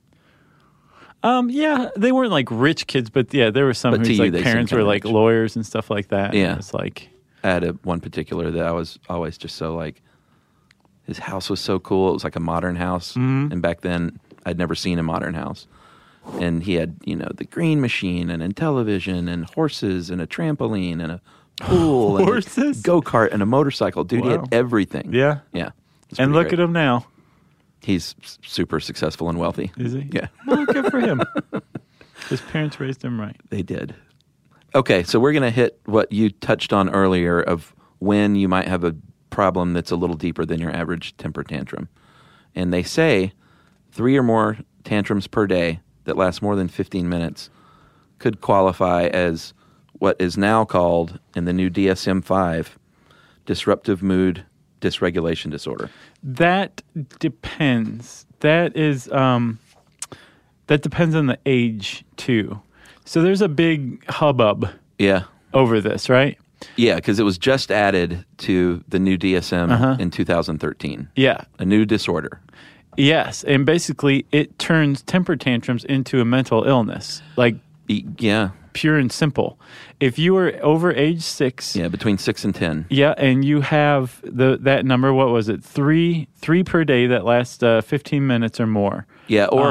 [SPEAKER 6] Um, yeah, they weren't like rich kids, but yeah, there were some
[SPEAKER 4] But to
[SPEAKER 6] whose
[SPEAKER 4] you,
[SPEAKER 6] like
[SPEAKER 4] they seemed
[SPEAKER 6] parents were
[SPEAKER 4] kinda
[SPEAKER 6] like
[SPEAKER 4] rich.
[SPEAKER 6] lawyers and stuff like that.
[SPEAKER 4] Yeah.
[SPEAKER 6] And it's like,
[SPEAKER 4] I had a, one particular that I was always just so like, his house was so cool. It was like a modern house.
[SPEAKER 6] Mhm.
[SPEAKER 4] And back then, I'd never seen a modern house. And he had, you know, the green machine and a television and horses and a trampoline and a pool
[SPEAKER 6] Horses?
[SPEAKER 4] and a go-kart and a motorcycle. Dude, he
[SPEAKER 6] Wow.
[SPEAKER 4] had everything.
[SPEAKER 6] yeah.
[SPEAKER 4] Yeah. It's
[SPEAKER 6] And
[SPEAKER 4] pretty
[SPEAKER 6] look
[SPEAKER 4] great.
[SPEAKER 6] at him now.
[SPEAKER 4] He's s- super successful and wealthy.
[SPEAKER 6] Is he?
[SPEAKER 4] Yeah.
[SPEAKER 6] Well, good for him. His parents raised him right.
[SPEAKER 4] They did. Okay, so we're going to hit what you touched on earlier of when you might have a problem that's a little deeper than your average temper tantrum. And they say three or more tantrums per day that last more than fifteen minutes could qualify as what is now called, in the new D S M five, disruptive mood dysregulation disorder.
[SPEAKER 6] That depends. That is um, that depends on the age too. So there's a big hubbub
[SPEAKER 4] Yeah.
[SPEAKER 6] over this, right?
[SPEAKER 4] Yeah, because it was just added to the new D S M
[SPEAKER 6] Uh-huh.
[SPEAKER 4] in two thousand thirteen.
[SPEAKER 6] Yeah.
[SPEAKER 4] A new disorder.
[SPEAKER 6] Yes, and basically it turns temper tantrums into a mental illness, like
[SPEAKER 4] E- Yeah.
[SPEAKER 6] pure and simple. If you are over age six,
[SPEAKER 4] Yeah, between six and ten.
[SPEAKER 6] yeah, and you have the that number, what was it, three three per day that last uh, fifteen minutes or more.
[SPEAKER 4] Yeah, or
[SPEAKER 6] Um,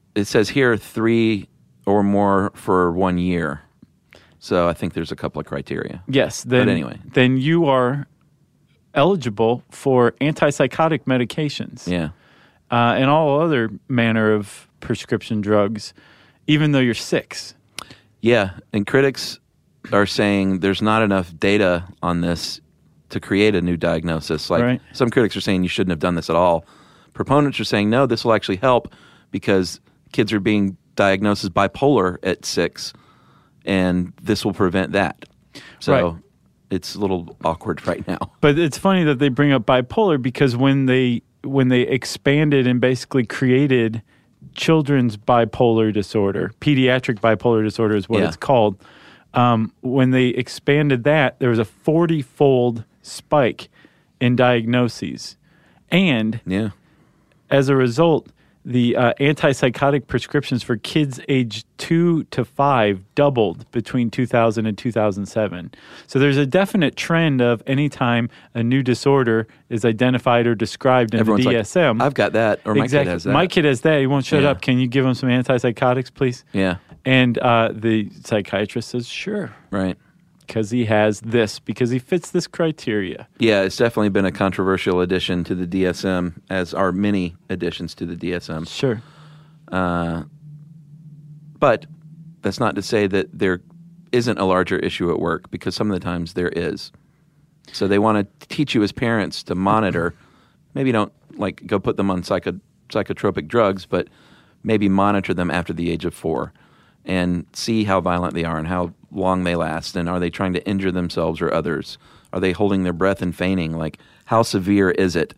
[SPEAKER 4] it says here three or more for one year. So I think there's a couple of criteria.
[SPEAKER 6] Yes. Then,
[SPEAKER 4] but anyway.
[SPEAKER 6] Then you are eligible for antipsychotic medications.
[SPEAKER 4] Yeah.
[SPEAKER 6] Uh, and all other manner of prescription drugs, even though you're six.
[SPEAKER 4] Yeah. And critics are saying there's not enough data on this to create a new diagnosis. Like
[SPEAKER 6] right.
[SPEAKER 4] some critics are saying you shouldn't have done this at all. Proponents are saying, no, this will actually help because kids are being diagnosed as bipolar at six, and this will prevent that. So
[SPEAKER 6] right.
[SPEAKER 4] it's a little awkward right now.
[SPEAKER 6] But it's funny that they bring up bipolar because when they when they expanded and basically created children's bipolar disorder, pediatric bipolar disorder is what
[SPEAKER 4] yeah.
[SPEAKER 6] it's called. Um, when they expanded that, there was a forty-fold spike in diagnoses. And
[SPEAKER 4] yeah.
[SPEAKER 6] as a result, the uh, antipsychotic prescriptions for kids aged two to five doubled between two thousand and two thousand seven. So there's a definite trend of anytime a new disorder is identified or described in
[SPEAKER 4] Everyone's
[SPEAKER 6] the D S M.
[SPEAKER 4] Like, I've got that, or my
[SPEAKER 6] exactly.
[SPEAKER 4] kid has that.
[SPEAKER 6] My kid has that. He won't shut
[SPEAKER 4] yeah.
[SPEAKER 6] up. Can you give him some antipsychotics, please?
[SPEAKER 4] Yeah.
[SPEAKER 6] And uh, the psychiatrist says, sure.
[SPEAKER 4] Right.
[SPEAKER 6] Because he has this, because he fits this criteria.
[SPEAKER 4] Yeah, it's definitely been a controversial addition to the D S M, as are many additions to the D S M.
[SPEAKER 6] Sure.
[SPEAKER 4] Uh, but that's not to say that there isn't a larger issue at work, because some of the times there is. So they want to teach you as parents to monitor. Maybe don't like go put them on psycho, psychotropic drugs, but maybe monitor them after the age of four and see how violent they are and how long they last, and are they trying to injure themselves or others? Are they holding their breath and feigning? Like, how severe is it?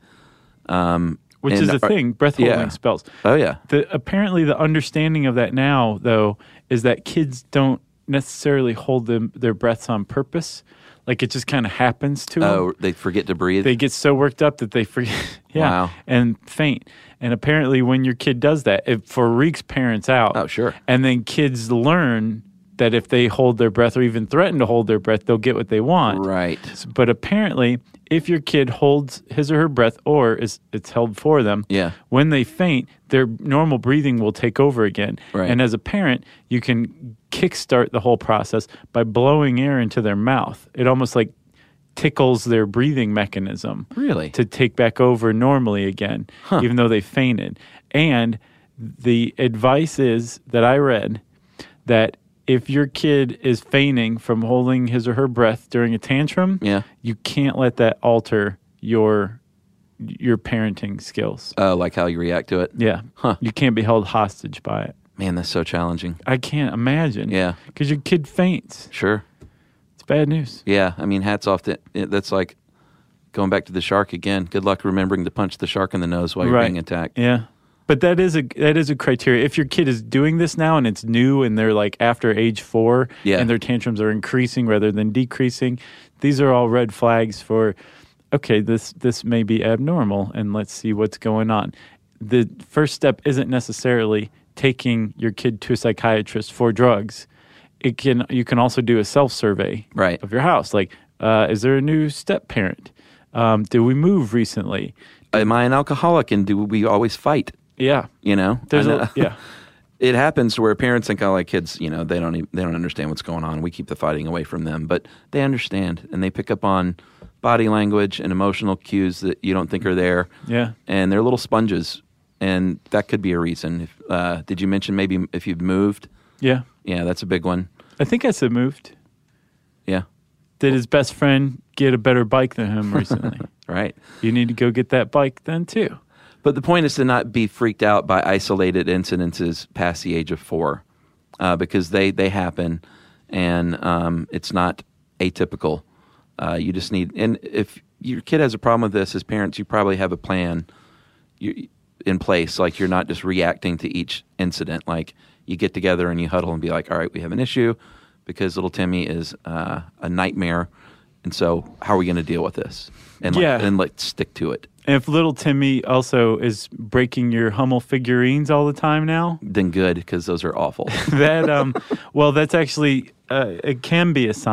[SPEAKER 4] Um,
[SPEAKER 6] Which
[SPEAKER 4] and
[SPEAKER 6] is a
[SPEAKER 4] are,
[SPEAKER 6] thing, breath holding
[SPEAKER 4] yeah.
[SPEAKER 6] spells.
[SPEAKER 4] Oh, yeah.
[SPEAKER 6] The, apparently the understanding of that now, though, is that kids don't necessarily hold them, their breaths on purpose. Like, it just kind of happens to them.
[SPEAKER 4] Oh, they forget to breathe?
[SPEAKER 6] They get so worked up that they forget, yeah,
[SPEAKER 4] wow.
[SPEAKER 6] and faint. And apparently when your kid does that, it freaks parents out.
[SPEAKER 4] Oh, sure.
[SPEAKER 6] And then kids learn that if they hold their breath or even threaten to hold their breath, they'll get what they want.
[SPEAKER 4] Right.
[SPEAKER 6] But apparently, if your kid holds his or her breath, or is it's held for them,
[SPEAKER 4] yeah.
[SPEAKER 6] when they faint, their normal breathing will take over again.
[SPEAKER 4] Right.
[SPEAKER 6] And as a parent, you can kickstart the whole process by blowing air into their mouth. It almost like tickles their breathing mechanism.
[SPEAKER 4] Really?
[SPEAKER 6] To take back over normally again,
[SPEAKER 4] huh.
[SPEAKER 6] even though they fainted. And the advice is that I read that if your kid is feigning from holding his or her breath during a tantrum,
[SPEAKER 4] yeah.
[SPEAKER 6] you can't let that alter your your parenting skills.
[SPEAKER 4] Oh, uh, like how you react to it?
[SPEAKER 6] Yeah.
[SPEAKER 4] Huh.
[SPEAKER 6] You can't be held hostage by it.
[SPEAKER 4] Man, that's so challenging.
[SPEAKER 6] I can't imagine.
[SPEAKER 4] Yeah.
[SPEAKER 6] Because your kid faints.
[SPEAKER 4] Sure.
[SPEAKER 6] It's bad news.
[SPEAKER 4] Yeah. I mean, hats off to it. That's like going back to the shark again. Good luck remembering to punch the shark in the nose while you're
[SPEAKER 6] right.
[SPEAKER 4] being attacked.
[SPEAKER 6] Yeah. But that is a that is a criteria. If your kid is doing this now and it's new and they're like after age four
[SPEAKER 4] yeah.
[SPEAKER 6] and their tantrums are increasing rather than decreasing, these are all red flags for, okay, this this may be abnormal and let's see what's going on. The first step isn't necessarily taking your kid to a psychiatrist for drugs. It can you can also do a self-survey
[SPEAKER 4] right.
[SPEAKER 6] of your house. Like, uh, is there a new step parent? Um, did we move recently?
[SPEAKER 4] Am I an alcoholic and do we always fight?
[SPEAKER 6] Yeah,
[SPEAKER 4] you know,
[SPEAKER 6] there's a, yeah.
[SPEAKER 4] It happens where parents think, "Oh, like kids, you know, they don't even, they don't understand what's going on. We keep the fighting away from them, but they understand and they pick up on body language and emotional cues that you don't think are there.
[SPEAKER 6] Yeah,
[SPEAKER 4] and they're little sponges, and that could be a reason. If, uh, did you mention maybe if you've moved?
[SPEAKER 6] Yeah,
[SPEAKER 4] yeah, that's a big one.
[SPEAKER 6] I think I said moved.
[SPEAKER 4] Yeah.
[SPEAKER 6] Did his best friend get a better bike than him recently?
[SPEAKER 4] Right.
[SPEAKER 6] You need to go get that bike then too.
[SPEAKER 4] But the point is to not be freaked out by isolated incidences past the age of four, uh, because they, they happen, and um, it's not atypical. Uh, you just need, and if your kid has a problem with this, as parents, you probably have a plan you, in place. Like you're not just reacting to each incident. Like you get together and you huddle and be like, all right, we have an issue because little Timmy is uh, a nightmare. And so how are we going to deal with this? And like,
[SPEAKER 6] yeah.
[SPEAKER 4] and let's stick to it.
[SPEAKER 6] And if little Timmy also is breaking your Hummel figurines all the time now,
[SPEAKER 4] then good, because those are awful.
[SPEAKER 6] that um, well, that's actually uh, it can be a sign.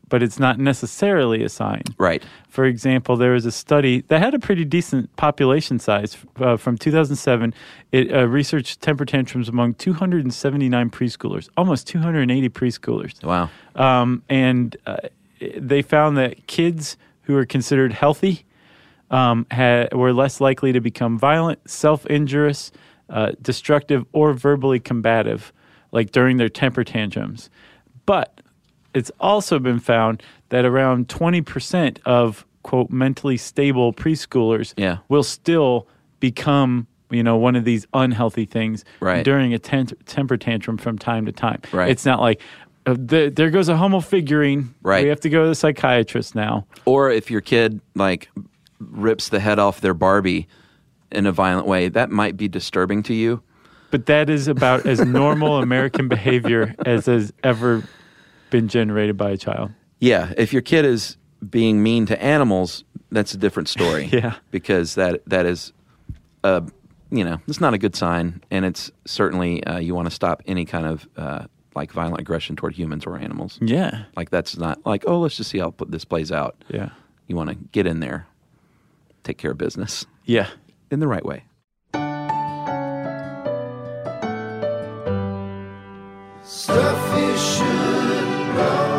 [SPEAKER 6] but it's not necessarily a sign.
[SPEAKER 4] Right.
[SPEAKER 6] For example, there was a study that had a pretty decent population size uh, from two thousand seven. It uh, researched temper tantrums among two hundred seventy-nine preschoolers, almost two hundred eighty preschoolers.
[SPEAKER 4] Wow.
[SPEAKER 6] Um, and uh, they found that kids who are considered healthy um, had, were less likely to become violent, self-injurious, uh, destructive, or verbally combative, like during their temper tantrums. But it's also been found that around twenty percent of, quote, mentally stable preschoolers
[SPEAKER 4] yeah.
[SPEAKER 6] will still become, you know, one of these unhealthy things
[SPEAKER 4] right.
[SPEAKER 6] during a ten- temper tantrum from time to time.
[SPEAKER 4] Right.
[SPEAKER 6] It's not like, uh, the, there goes a homo figurine.
[SPEAKER 4] Right.
[SPEAKER 6] We have to go to the psychiatrist now.
[SPEAKER 4] Or if your kid, like, rips the head off their Barbie in a violent way, that might be disturbing to you.
[SPEAKER 6] But that is about as normal American behavior as has ever been generated by a child.
[SPEAKER 4] Yeah, if your kid is being mean to animals, that's a different story.
[SPEAKER 6] Yeah.
[SPEAKER 4] Because that that is, uh, you know, it's not a good sign, and it's certainly, uh, you want to stop any kind of, uh, like, violent aggression toward humans or animals.
[SPEAKER 6] Yeah.
[SPEAKER 4] Like, that's not, like, oh, let's just see how this plays out.
[SPEAKER 6] Yeah.
[SPEAKER 4] You want to get in there, take care of business.
[SPEAKER 6] Yeah.
[SPEAKER 4] In the right way.
[SPEAKER 14] Stuff you should know.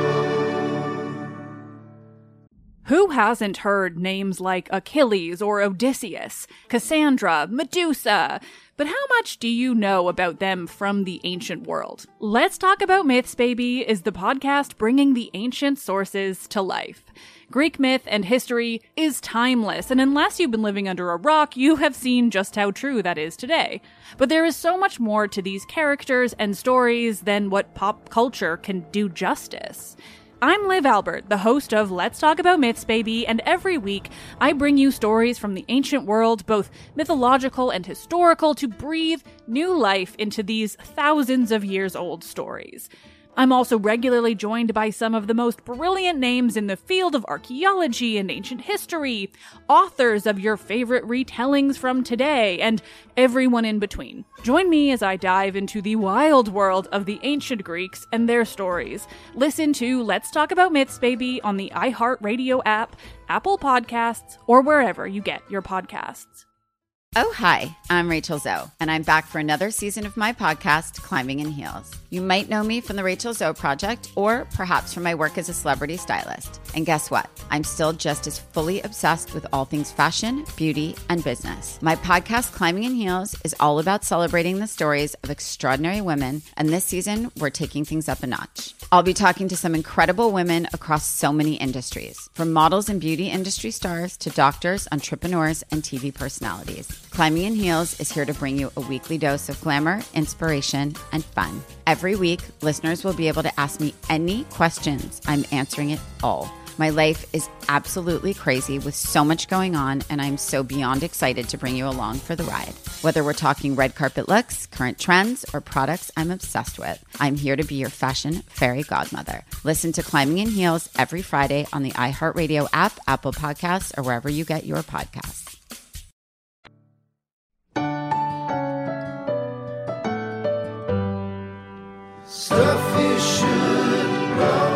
[SPEAKER 13] Who hasn't heard names like Achilles or Odysseus, Cassandra, Medusa? But how much do you know about them from the ancient world? Let's Talk About Myths, Baby is the podcast bringing the ancient sources to life. Greek myth and history is timeless, and unless you've been living under a rock, you have seen just how true that is today. But there is so much more to these characters and stories than what pop culture can do justice. I'm Liv Albert, the host of Let's Talk About Myths, Baby, and every week I bring you stories from the ancient world, both mythological and historical, to breathe new life into these thousands of years old stories. I'm also regularly joined by some of the most brilliant names in the field of archaeology and ancient history, authors of your favorite retellings from today, and everyone in between. Join me as I dive into the wild world of the ancient Greeks and their stories. Listen to Let's Talk About Myths, Baby on the iHeartRadio app, Apple Podcasts, or wherever you get your podcasts.
[SPEAKER 7] Oh, hi, I'm Rachel Zoe, and I'm back for another season of my podcast, Climbing in Heels. You might know me from the Rachel Zoe Project, or perhaps from my work as a celebrity stylist. And guess what? I'm still just as fully obsessed with all things fashion, beauty, and business. My podcast, Climbing in Heels, is all about celebrating the stories of extraordinary women, and this season, we're taking things up a notch. I'll be talking to some incredible women across so many industries, from models and beauty industry stars to doctors, entrepreneurs, and T V personalities. Climbing in Heels is here to bring you a weekly dose of glamour, inspiration, and fun. Every week, listeners will be able to ask me any questions. I'm answering it all. My life is absolutely crazy with so much going on, and I'm so beyond excited to bring you along for the ride. Whether we're talking red carpet looks, current trends, or products I'm obsessed with, I'm here to be your fashion fairy godmother. Listen to Climbing in Heels every Friday on the iHeartRadio app, Apple Podcasts, or wherever you get your podcasts.
[SPEAKER 14] Stuff you should know.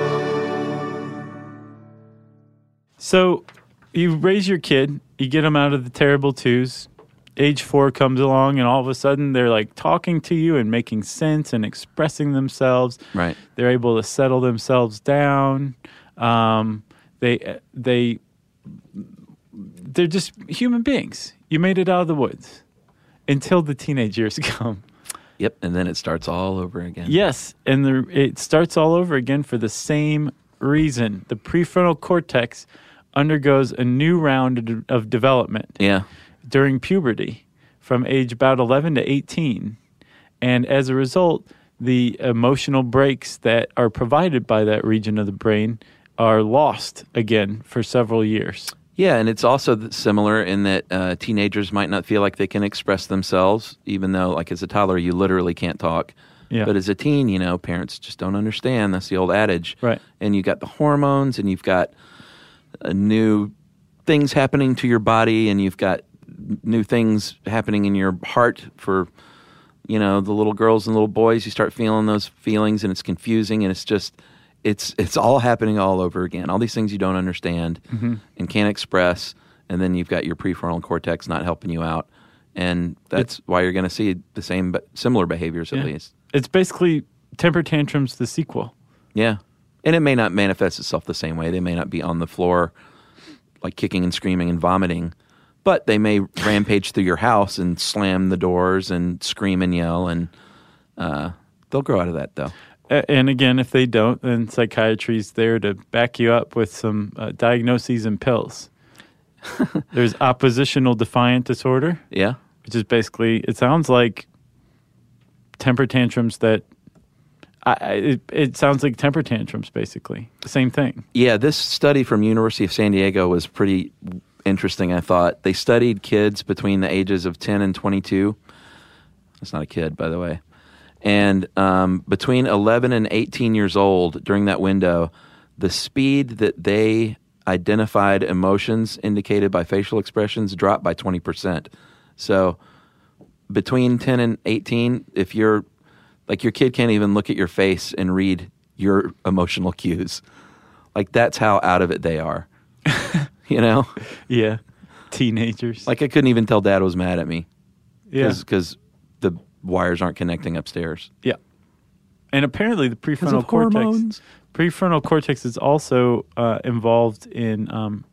[SPEAKER 6] So you raise your kid, you get them out of the terrible twos. Age four comes along, and all of a sudden they're like talking to you and making sense and expressing themselves.
[SPEAKER 4] Right.
[SPEAKER 6] They're able to settle themselves down. Um, they they they're just human beings. You made it out of the woods until the teenage years come.
[SPEAKER 4] Yep, and then it starts all over again.
[SPEAKER 6] Yes, and the, it starts all over again for the same reason. The prefrontal cortex undergoes a new round of development.
[SPEAKER 4] Yeah.
[SPEAKER 6] During puberty, from age about eleven to eighteen. And as a result, the emotional breaks that are provided by that region of the brain are lost again for several years.
[SPEAKER 4] Yeah, and it's also similar in that uh, teenagers might not feel like they can express themselves, even though, like, as a toddler, you literally can't talk.
[SPEAKER 6] Yeah.
[SPEAKER 4] But as a teen, you know, parents just don't understand. That's the old adage.
[SPEAKER 6] Right.
[SPEAKER 4] And you've got the hormones, and you've got uh, new things happening to your body, and you've got new things happening in your heart for, you know, the little girls and little boys. You start feeling those feelings, and it's confusing, and it's just, it's it's all happening all over again. All these things you don't understand
[SPEAKER 6] Mhm.
[SPEAKER 4] and can't express, and then you've got your prefrontal cortex not helping you out, and that's
[SPEAKER 6] It's-
[SPEAKER 4] why you're going to see the same, but similar behaviors at
[SPEAKER 6] Yeah.
[SPEAKER 4] least.
[SPEAKER 6] It's basically Temper Tantrums, the sequel.
[SPEAKER 4] Yeah, and it may not manifest itself the same way. They may not be on the floor, like kicking and screaming and vomiting, but they may rampage through your house and slam the doors and scream and yell, and uh, they'll grow out of that, though.
[SPEAKER 6] A- And again, if they don't, then psychiatry's there to back you up with some uh, diagnoses and pills. There's oppositional defiant disorder.
[SPEAKER 4] Yeah.
[SPEAKER 6] Which is basically, it sounds like temper tantrums that, I, I- it, it sounds like temper tantrums, basically. The same thing.
[SPEAKER 4] Yeah, this study from University of San Diego was pretty interesting, I thought. They studied kids between the ages of ten and twenty-two. That's not a kid, by the way. And um, between eleven and eighteen years old, during that window, the speed that they identified emotions indicated by facial expressions dropped by twenty percent. So between ten and eighteen, if you're, like your kid can't even look at your face and read your emotional cues. Like that's how out of it they are. You know?
[SPEAKER 6] Yeah. Teenagers.
[SPEAKER 4] Like I couldn't even tell Dad was mad at me.
[SPEAKER 6] Yeah.
[SPEAKER 4] Because the wires aren't connecting upstairs.
[SPEAKER 6] Yeah. And apparently the
[SPEAKER 4] 'Cause
[SPEAKER 6] prefrontal
[SPEAKER 4] of
[SPEAKER 6] cortex
[SPEAKER 4] hormones.
[SPEAKER 6] prefrontal cortex is also uh, involved in um,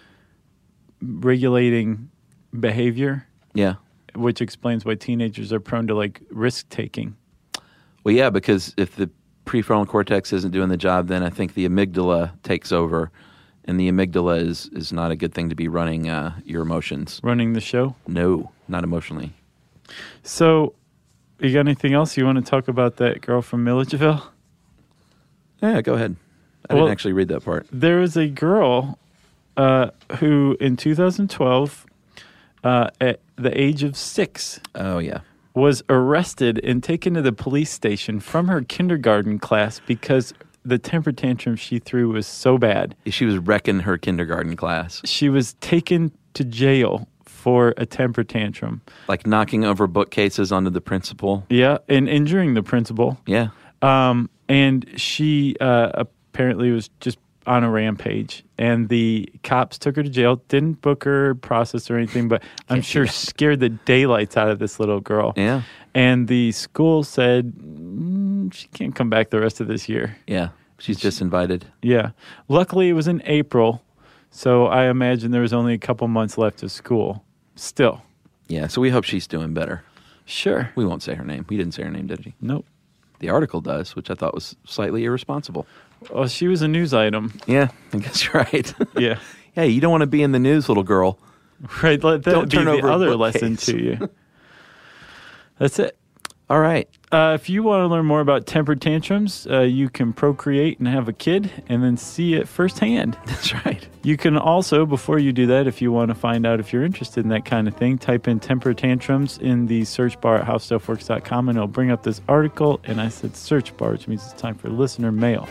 [SPEAKER 6] regulating behavior.
[SPEAKER 4] Yeah.
[SPEAKER 6] Which explains why teenagers are prone to like risk taking.
[SPEAKER 4] Well, yeah, because if the prefrontal cortex isn't doing the job, then I think the amygdala takes over, and the amygdala is, is not a good thing to be running uh, your emotions.
[SPEAKER 6] Running the show?
[SPEAKER 4] No, not emotionally.
[SPEAKER 6] So, you got anything else you want to talk about that girl from Milledgeville?
[SPEAKER 4] Yeah, go ahead. I
[SPEAKER 6] Well,
[SPEAKER 4] didn't actually read that part.
[SPEAKER 6] There was a girl uh, who, in two thousand twelve, uh, at the age of six,
[SPEAKER 4] oh yeah,
[SPEAKER 6] was arrested and taken to the police station from her kindergarten class because the temper tantrum she threw was so bad.
[SPEAKER 4] She was wrecking her kindergarten class.
[SPEAKER 6] She was taken to jail for a temper tantrum.
[SPEAKER 4] Like knocking over bookcases onto the principal.
[SPEAKER 6] Yeah, and injuring the principal.
[SPEAKER 4] Yeah.
[SPEAKER 6] Um, and she uh, apparently was just on a rampage. And the cops took her to jail, didn't book her, process her or anything, but I'm sure scared the daylights out of this little girl.
[SPEAKER 4] Yeah.
[SPEAKER 6] And the school said mm, she can't come back the rest of this year.
[SPEAKER 4] Yeah, she's disinvited.
[SPEAKER 6] Yeah. Luckily, it was in April, so I imagine there was only a couple months left of school. Still.
[SPEAKER 4] Yeah, so we hope she's doing better.
[SPEAKER 6] Sure.
[SPEAKER 4] We won't say her name. We didn't say her name, did she?
[SPEAKER 6] Nope.
[SPEAKER 4] The article does, which I thought was slightly irresponsible.
[SPEAKER 6] Well, she was a news item.
[SPEAKER 4] Yeah, I guess you're right.
[SPEAKER 6] Yeah.
[SPEAKER 4] Hey, you don't want to be in the news, little girl.
[SPEAKER 6] Right, let that
[SPEAKER 4] Don't
[SPEAKER 6] be
[SPEAKER 4] turn
[SPEAKER 6] the
[SPEAKER 4] over a
[SPEAKER 6] other
[SPEAKER 4] bookcase.
[SPEAKER 6] lesson to you. That's it.
[SPEAKER 4] All right.
[SPEAKER 6] Uh, if you want to learn more about temper tantrums, uh, you can procreate and have a kid and then see it firsthand.
[SPEAKER 4] That's right.
[SPEAKER 6] You can also, before you do that, if you want to find out if you're interested in that kind of thing, type in temper tantrums in the search bar at how stuff works dot com and it'll bring up this article. And I said search bar, which means it's time for listener mail.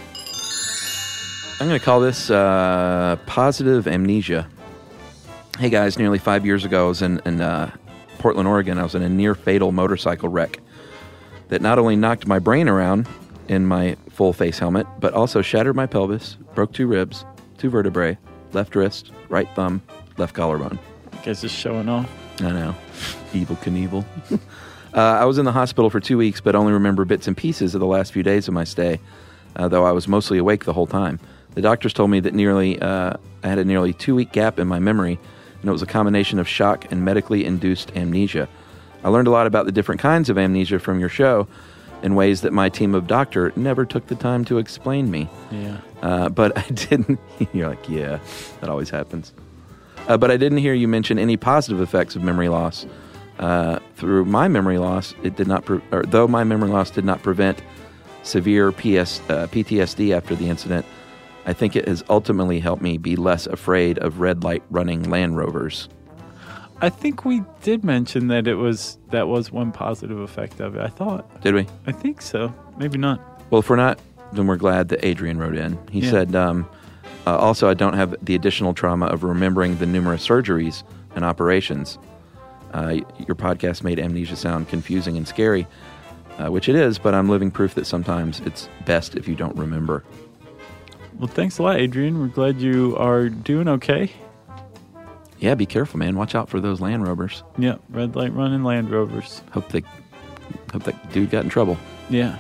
[SPEAKER 4] I'm going to call this uh, positive amnesia. Hey, guys, nearly five years ago, I was in, in uh, Portland, Oregon. I was in a near-fatal motorcycle wreck that not only knocked my brain around in my full-face helmet, but also shattered my pelvis, broke two ribs, two vertebrae, left wrist, right thumb, left collarbone.
[SPEAKER 6] You guys just showing off.
[SPEAKER 4] I know. Evil Knievel. uh, I was in the hospital for two weeks, but only remember bits and pieces of the last few days of my stay, uh, though I was mostly awake the whole time. The doctors told me that nearly uh, I had a nearly two-week gap in my memory, and it was a combination of shock and medically induced amnesia. I learned a lot about the different kinds of amnesia from your show in ways that my team of doctor never took the time to explain me.
[SPEAKER 6] Yeah.
[SPEAKER 4] Uh, but I didn't... You're like, yeah, that always happens. Uh, but I didn't hear you mention any positive effects of memory loss. Uh, through my memory loss, it did not... Pre- or though my memory loss did not prevent severe P S, uh, P T S D after the incident, I think it has ultimately helped me be less afraid of red light running Land Rovers.
[SPEAKER 6] I think we did mention that it was that was one positive effect of it. I thought.
[SPEAKER 4] Did we?
[SPEAKER 6] I think so. Maybe not.
[SPEAKER 4] Well, if we're not, then we're glad that Adrian wrote in. He
[SPEAKER 6] Yeah.
[SPEAKER 4] said, um, uh, also, I don't have the additional trauma of remembering the numerous surgeries and operations. Uh, your podcast made amnesia sound confusing and scary, uh, which it is, but I'm living proof that sometimes it's best if you don't remember.
[SPEAKER 6] Well, thanks a lot, Adrian. We're glad you are doing okay.
[SPEAKER 4] Yeah, be careful, man. Watch out for those Land Rovers.
[SPEAKER 6] Yeah, red light running Land Rovers.
[SPEAKER 4] Hope they, hope that dude got in trouble.
[SPEAKER 6] Yeah.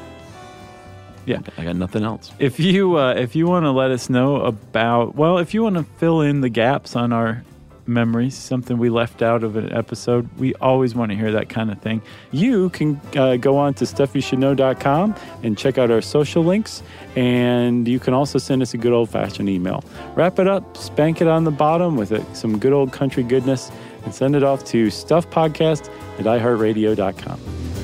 [SPEAKER 6] Yeah.
[SPEAKER 4] I got nothing else.
[SPEAKER 6] If you uh, if you want to let us know about, well, if you want to fill in the gaps on our memories, something we left out of an episode, we always want to hear that kind of thing. You can uh, go on to stuff you should know dot com and check out our social links, and you can also send us a good old-fashioned email. Wrap it up, spank it on the bottom with it, some good old country goodness, and send it off to stuffpodcast at i heart radio dot com.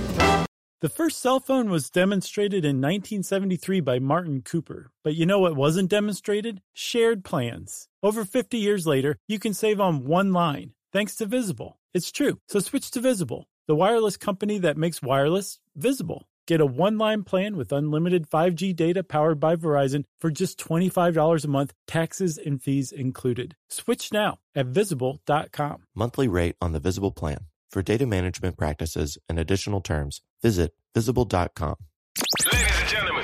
[SPEAKER 6] The first cell phone was demonstrated in nineteen seventy-three by Martin Cooper. But you know what wasn't demonstrated? Shared plans. Over fifty years later, you can save on one line, thanks to Visible. It's true. So switch to Visible, the wireless company that makes wireless visible. Get a one-line plan with unlimited five G data powered by Verizon for just twenty-five dollars a month, taxes and fees included. Switch now at visible dot com.
[SPEAKER 15] Monthly rate on the Visible plan. For data management practices and additional terms, visit visible dot com.
[SPEAKER 2] Ladies and gentlemen,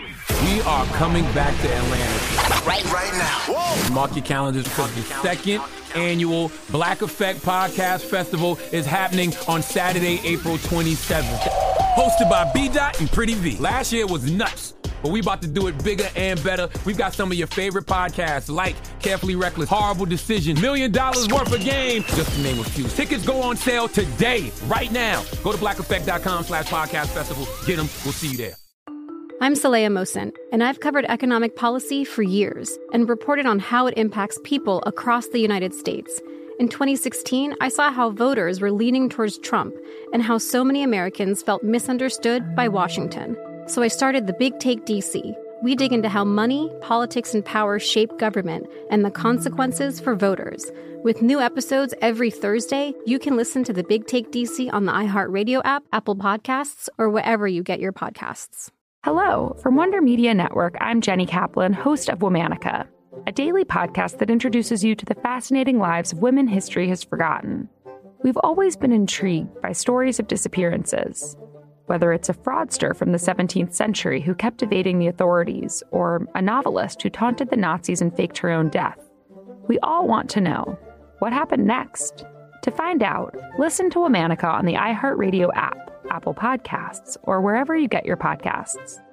[SPEAKER 2] we are coming back to Atlanta.
[SPEAKER 1] Right, right now. Whoa.
[SPEAKER 2] Mark your calendars because the second annual Black Effect Podcast Festival is happening on Saturday, April twenty-seventh. Hosted by B-Dot and Pretty V. Last year was nuts, but we about to do it bigger and better. We've got some of your favorite podcasts like Carefully Reckless, Horrible Decision, Million Dollars Worth of Game, just to name a few. Tickets go on sale today, right now. Go to black effect dot com slash podcast festival. Get them. We'll see you there.
[SPEAKER 3] I'm Saleha Mohsen, and I've covered economic policy for years and reported on how it impacts people across the United States. In twenty sixteen, I saw how voters were leaning towards Trump and how so many Americans felt misunderstood by Washington. So I started The Big Take D C. We dig into how money, politics, and power shape government and the consequences for voters. With new episodes every Thursday, you can listen to The Big Take D C on the iHeartRadio app, Apple Podcasts, or wherever you get your podcasts.
[SPEAKER 16] Hello. From Wonder Media Network, I'm Jenny Kaplan, host of Womanica, a daily podcast that introduces you to the fascinating lives of women history has forgotten. We've always been intrigued by stories of disappearances. Whether it's a fraudster from the seventeenth century who kept evading the authorities, or a novelist who taunted the Nazis and faked her own death, we all want to know, what happened next? To find out, listen to Womanica on the iHeartRadio app, Apple Podcasts, or wherever you get your podcasts.